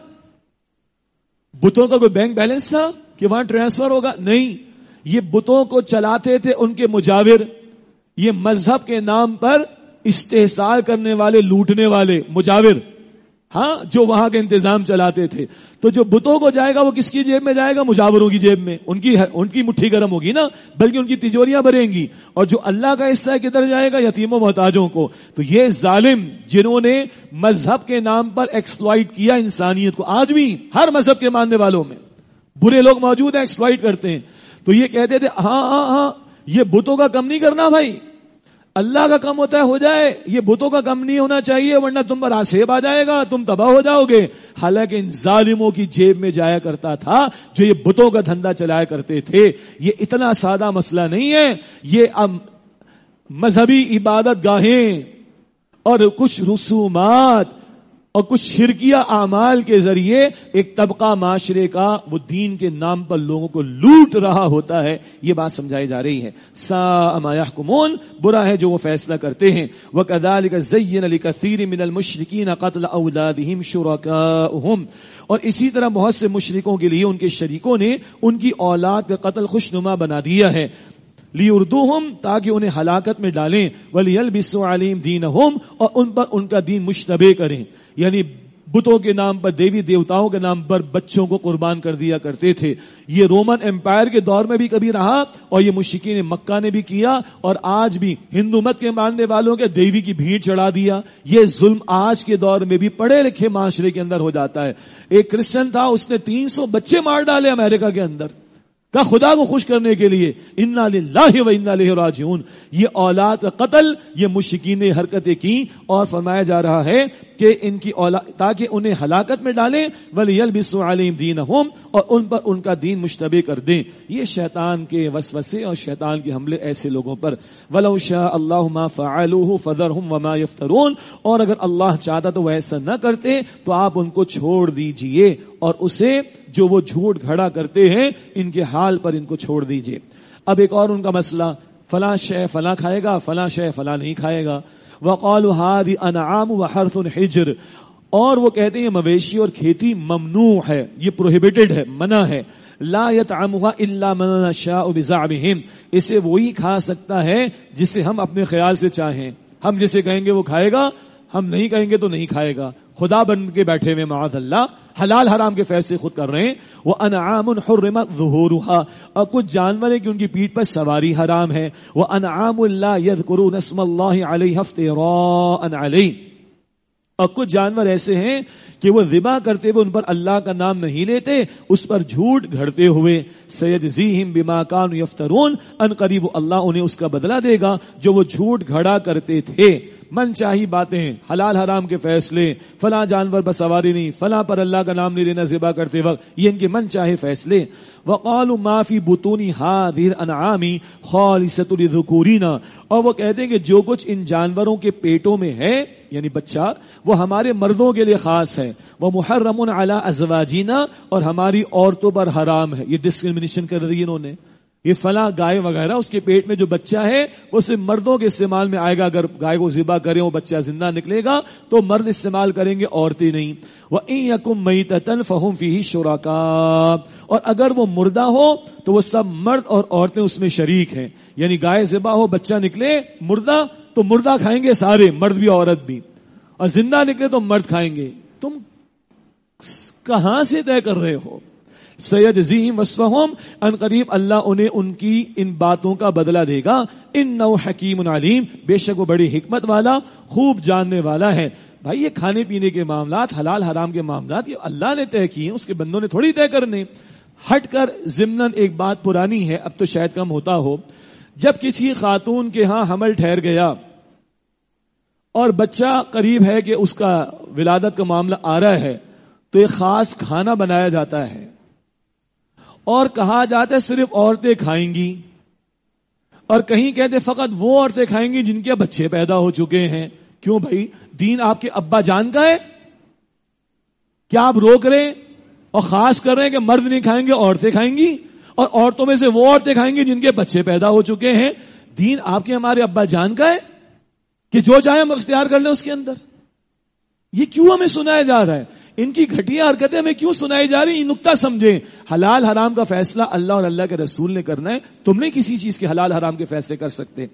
بتوں کا کوئی بینک بیلنس تھا کہ وہاں ٹرانسفر ہوگا؟ نہیں، یہ بتوں کو چلاتے تھے ان کے مجاور، یہ مذہب کے نام پر استحصال کرنے والے، لوٹنے والے مجاور، ہاں، جو وہاں کے انتظام چلاتے تھے۔ تو جو بتوں کو جائے گا وہ کس کی جیب میں جائے گا؟ مجاوروں کی جیب میں، ان کی مٹھی گرم ہوگی نا، بلکہ ان کی تجوریاں بھریں گی۔ اور جو اللہ کا حصہ ہے کدھر جائے گا؟ یتیموں محتاجوں کو۔ تو یہ ظالم جنہوں نے مذہب کے نام پر ایکسپلائٹ کیا انسانیت کو، آج بھی ہر مذہب کے ماننے والوں میں برے لوگ موجود ہیں، ایکسپلائٹ کرتے ہیں۔ تو یہ کہتے تھے ہاں یہ بتوں کا کم نہیں کرنا بھائی، اللہ کا کم ہوتا ہے ہو جائے، یہ بتوں کا کم نہیں ہونا چاہیے ورنہ تم پر آسیب آ جائے گا، تم تباہ ہو جاؤ گے۔ حالانکہ ان ظالموں کی جیب میں جایا کرتا تھا جو یہ بتوں کا دھندا چلایا کرتے تھے۔ یہ اتنا سادہ مسئلہ نہیں ہے، یہ مذہبی عبادت گاہیں اور کچھ رسومات اور کچھ شرکیہ اعمال کے ذریعے ایک طبقہ معاشرے کا وہ دین کے نام پر لوگوں کو لوٹ رہا ہوتا ہے، یہ بات سمجھائی جا رہی ہے۔ ساء ما یحکمون، برا ہے جو وہ فیصلہ کرتے ہیں۔ وَكَذَلِكَ زَيَّنَ لِكَثِيرٍ مِنَ الْمُشْرِكِينَ قَتْلَ أَوْلَادِهِمْ شُرَكَاؤُهُمْ، اور اسی طرح بہت سے مشرکوں کے لیے ان کے شریکوں نے ان کی اولاد کا قتل خوشنما بنا دیا ہے، لِيُرْدُوهُمْ، تاکہ انہیں ہلاکت میں ڈالیں، وَلِيَلْبِسُوا عَلَيْهِمْ دِينَهُمْ، اور ان پر ان کا دین مشتبہ کریں، یعنی بتوں کے نام پر، دیوی دیوتاؤں کے نام پر بچوں کو قربان کر دیا کرتے تھے. یہ رومن امپائر کے دور میں بھی کبھی رہا اور یہ مشرکین مکہ نے بھی کیا، اور آج بھی ہندو مت کے ماننے والوں کے دیوی کی بھیڑ چڑھا دیا. یہ ظلم آج کے دور میں بھی پڑھے لکھے معاشرے کے اندر ہو جاتا ہے. ایک کرسچن تھا، اس نے 300 بچے مار ڈالے امریکہ کے اندر، کہ خدا کو خوش کرنے کے لیے. انا للہ و انا الیہ راجعون. یہ اولاد کا قتل یہ مشرکین نے حرکتیں کی، اور فرمایا جا رہا ہے کہ ان کی اولاد تاکہ انہیں ہلاکت میں ڈالیں، وَلِيَلْبِسُوا عَلَيْهِمْ دِينَهُمْ، اور ان پر ان کا دین مشتبہ کر دیں. یہ شیطان کے وسوسے اور شیطان کے حملے ایسے لوگوں پر. وَلَوْ شَاءَ اللَّهُ مَا فَعَلُوهُ فَذَرْهُمْ وَمَا يَفْتَرُونَ. اور اگر اللہ چاہتا تو وہ ایسا نہ کرتے، تو آپ ان کو چھوڑ دیجئے اور اسے جو وہ جھوٹ گھڑا کرتے ہیں ان کے حال پر ان کو چھوڑ دیجئے. اب ایک اور ان کا مسئلہ، فلاں شے فلاں کھائے گا، فلاں شے فلاں نہیں کھائے گا. وَقَالُوا هَذِهِ أَنْعَامٌ وَحَرْثٌ حِجْرٌ. اور وہ کہتے ہیں مویشی اور کھیتی ممنوع ہے، یہ پروہیبٹڈ ہے، منع ہے. لا يطعمها الا من نشاء بزعمهم. اسے وہی کھا سکتا ہے جسے ہم اپنے خیال سے چاہیں. ہم جسے کہیں گے وہ کھائے گا، ہم نہیں کہیں گے تو نہیں کھائے گا. خدا بن کے بیٹھے ہوئے معاذ اللہ، حلال حرام کے فیصلے خود کر رہے ہیں. وَأَنْعَامٌ حُرِّمَتْ ظُهُورُهَا. اور کچھ جانور ہیں کہ ان کی پیٹھ پر سواری حرام ہے. وَأَنْعَامٌ لَا يَذْكُرُونَ اسْمَ اللَّهِ عَلَيْهَا افْتِرَاءً عَلَيْهِ. اور کچھ جانور ایسے ہیں کہ وہ ذبح کرتے ہوئے ان پر اللہ کا نام نہیں لیتے، اس پر جھوٹ گھڑتے ہوئے. سَيَجْزِيهِمْ بِمَا كَانُوا يَفْتَرُونَ. ان قریب اللہ انہیں اس کا بدلہ دے گا جو وہ جھوٹ گھڑا کرتے تھے. من چاہی باتیں، حلال حرام کے فیصلے، فلاں جانور پر سواری نہیں، فلاں پر اللہ کا نام نہیں لینا ذبح کرتے وقت، یہ ان کے من چاہے فیصلے. وَقَالُوا مَا فِي بُطُونِ هَٰذِهِ الْأَنْعَامِ خَالِصَةٌ لِذُكُورِنَا. اور وہ کہتے ہیں کہ جو کچھ ان جانوروں کے پیٹوں میں ہے یعنی بچہ، وہ ہمارے مردوں کے لیے خاص ہے. وَمُحَرَّمٌ عَلَىٰ أَزْوَاجِنَا. اور ہماری عورتوں پر حرام ہے. یہ ڈسکرمنیشن کر دی انہوں نے. یہ فلاں گائے وغیرہ اس کے پیٹ میں جو بچہ ہے وہ صرف مردوں کے استعمال میں آئے گا. اگر گائے کو ذبح کریں وہ بچہ زندہ نکلے گا تو مرد استعمال کریں گے، عورتیں نہیں. وَإِن يَكُن مَيْتَةً فَهُمْ فِيهِ شُرَكَاءُ. اور اگر وہ مردہ ہو تو وہ سب مرد اور عورتیں اس میں شریک ہیں. یعنی گائے ذبح ہو، بچہ نکلے مردہ تو مردہ کھائیں گے سارے، مرد بھی عورت بھی، اور زندہ نکلے تو مرد کھائیں گے. تم کہاں سے طے کر رہے ہو؟ سیجزیہم وصفہم. ان قریب اللہ انہیں ان کی ان باتوں کا بدلہ دے گا. انہ حکیم علیم. بے شک وہ بڑی حکمت والا، خوب جاننے والا ہے. بھائی یہ کھانے پینے کے معاملات، حلال حرام کے معاملات، یہ اللہ نے طے کیے ہیں، اس کے بندوں نے تھوڑی طے کرنے. ہٹ کر ضمناً ایک بات پرانی ہے، اب تو شاید کم ہوتا ہو. جب کسی خاتون کے ہاں حمل ٹھہر گیا اور بچہ قریب ہے کہ اس کا ولادت کا معاملہ آ رہا ہے، تو ایک خاص کھانا بنایا جاتا ہے اور کہا جاتا ہے صرف عورتیں کھائیں گی، اور کہیں کہتے فقط وہ عورتیں کھائیں گی جن کے بچے پیدا ہو چکے ہیں. کیوں بھائی؟ دین آپ کے ابا جان کا ہے؟ کیا آپ روک رہے ہیں اور خاص کر رہے ہیں کہ مرد نہیں کھائیں گے، عورتیں کھائیں گی، اور عورتوں میں سے وہ عورتیں کھائیں گی جن کے بچے پیدا ہو چکے ہیں؟ دین آپ کے ہمارے ابا جان کا ہے کہ جو چاہے ہم اختیار کر لیں اس کے اندر؟ یہ کیوں ہمیں سنایا جا رہا ہے؟ ان کی گھٹیا حرکتیں ہمیں کیوں سنائی جا رہی؟ یہ نقطہ سمجھیں. حلال حرام کا فیصلہ اللہ اور اللہ کے رسول نے کرنا ہے، تم نہیں کسی چیز کے حلال حرام کے فیصلے کر سکتے.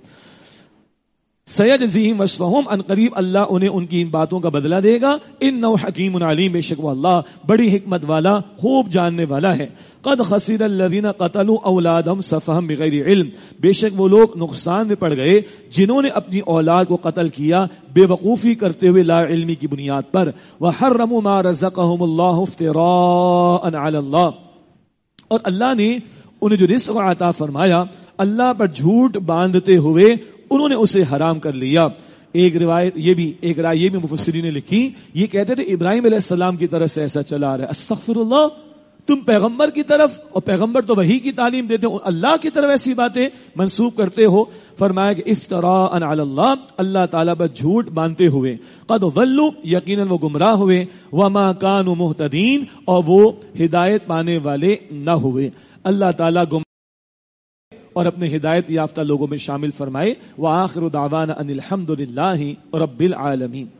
سیجزیہم وصفہم. ان قریب اللہ انہیں ان کی ان باتوں کا بدلہ دے گا. انہ حکیم علیم. بے شک وہ اللہ بڑی حکمت والا، خوب جاننے والا ہے. قد خسر الذین قتلوا اولادہم سفہا بغیر علم. بے شک وہ لوگ نقصان میں پڑ گئے جنہوں نے اپنی اولاد کو قتل کیا بے وقوفی کرتے ہوئے، لا علمی کی بنیاد پر. وحرموا ما رزقہم اللہ افتراء علی اللہ. اور اللہ نے انہیں جو رزق عطا فرمایا اللہ پر جھوٹ باندھتے ہوئے انہوں نے اسے حرام کر لیا. ایک روایت یہ بھی، ایک رائے یہ بھی مفسرین نے لکھی، یہ کہتے تھے ابراہیم علیہ السلام کی طرف سے ایسا چلا آ رہا ہے. استغفر اللہ، تم پیغمبر کی طرف، اور پیغمبر تو وحی کی تعلیم دیتے ہو، اللہ کی طرف ایسی باتیں منسوب کرتے ہو. فرمایا کہ افتراء علی اللہ، اللہ تعالیٰ پر جھوٹ باندھتے ہوئے. قد ضلوا، یقیناً وہ گمراہ ہوئے. وما كانوا مہتدین، اور وہ ہدایت پانے والے نہ ہوئے. اللہ تعالیٰ اور اپنے ہدایت یافتہ لوگوں میں شامل فرمائے. وآخر دعوانا ان الحمد للہ رب العالمین.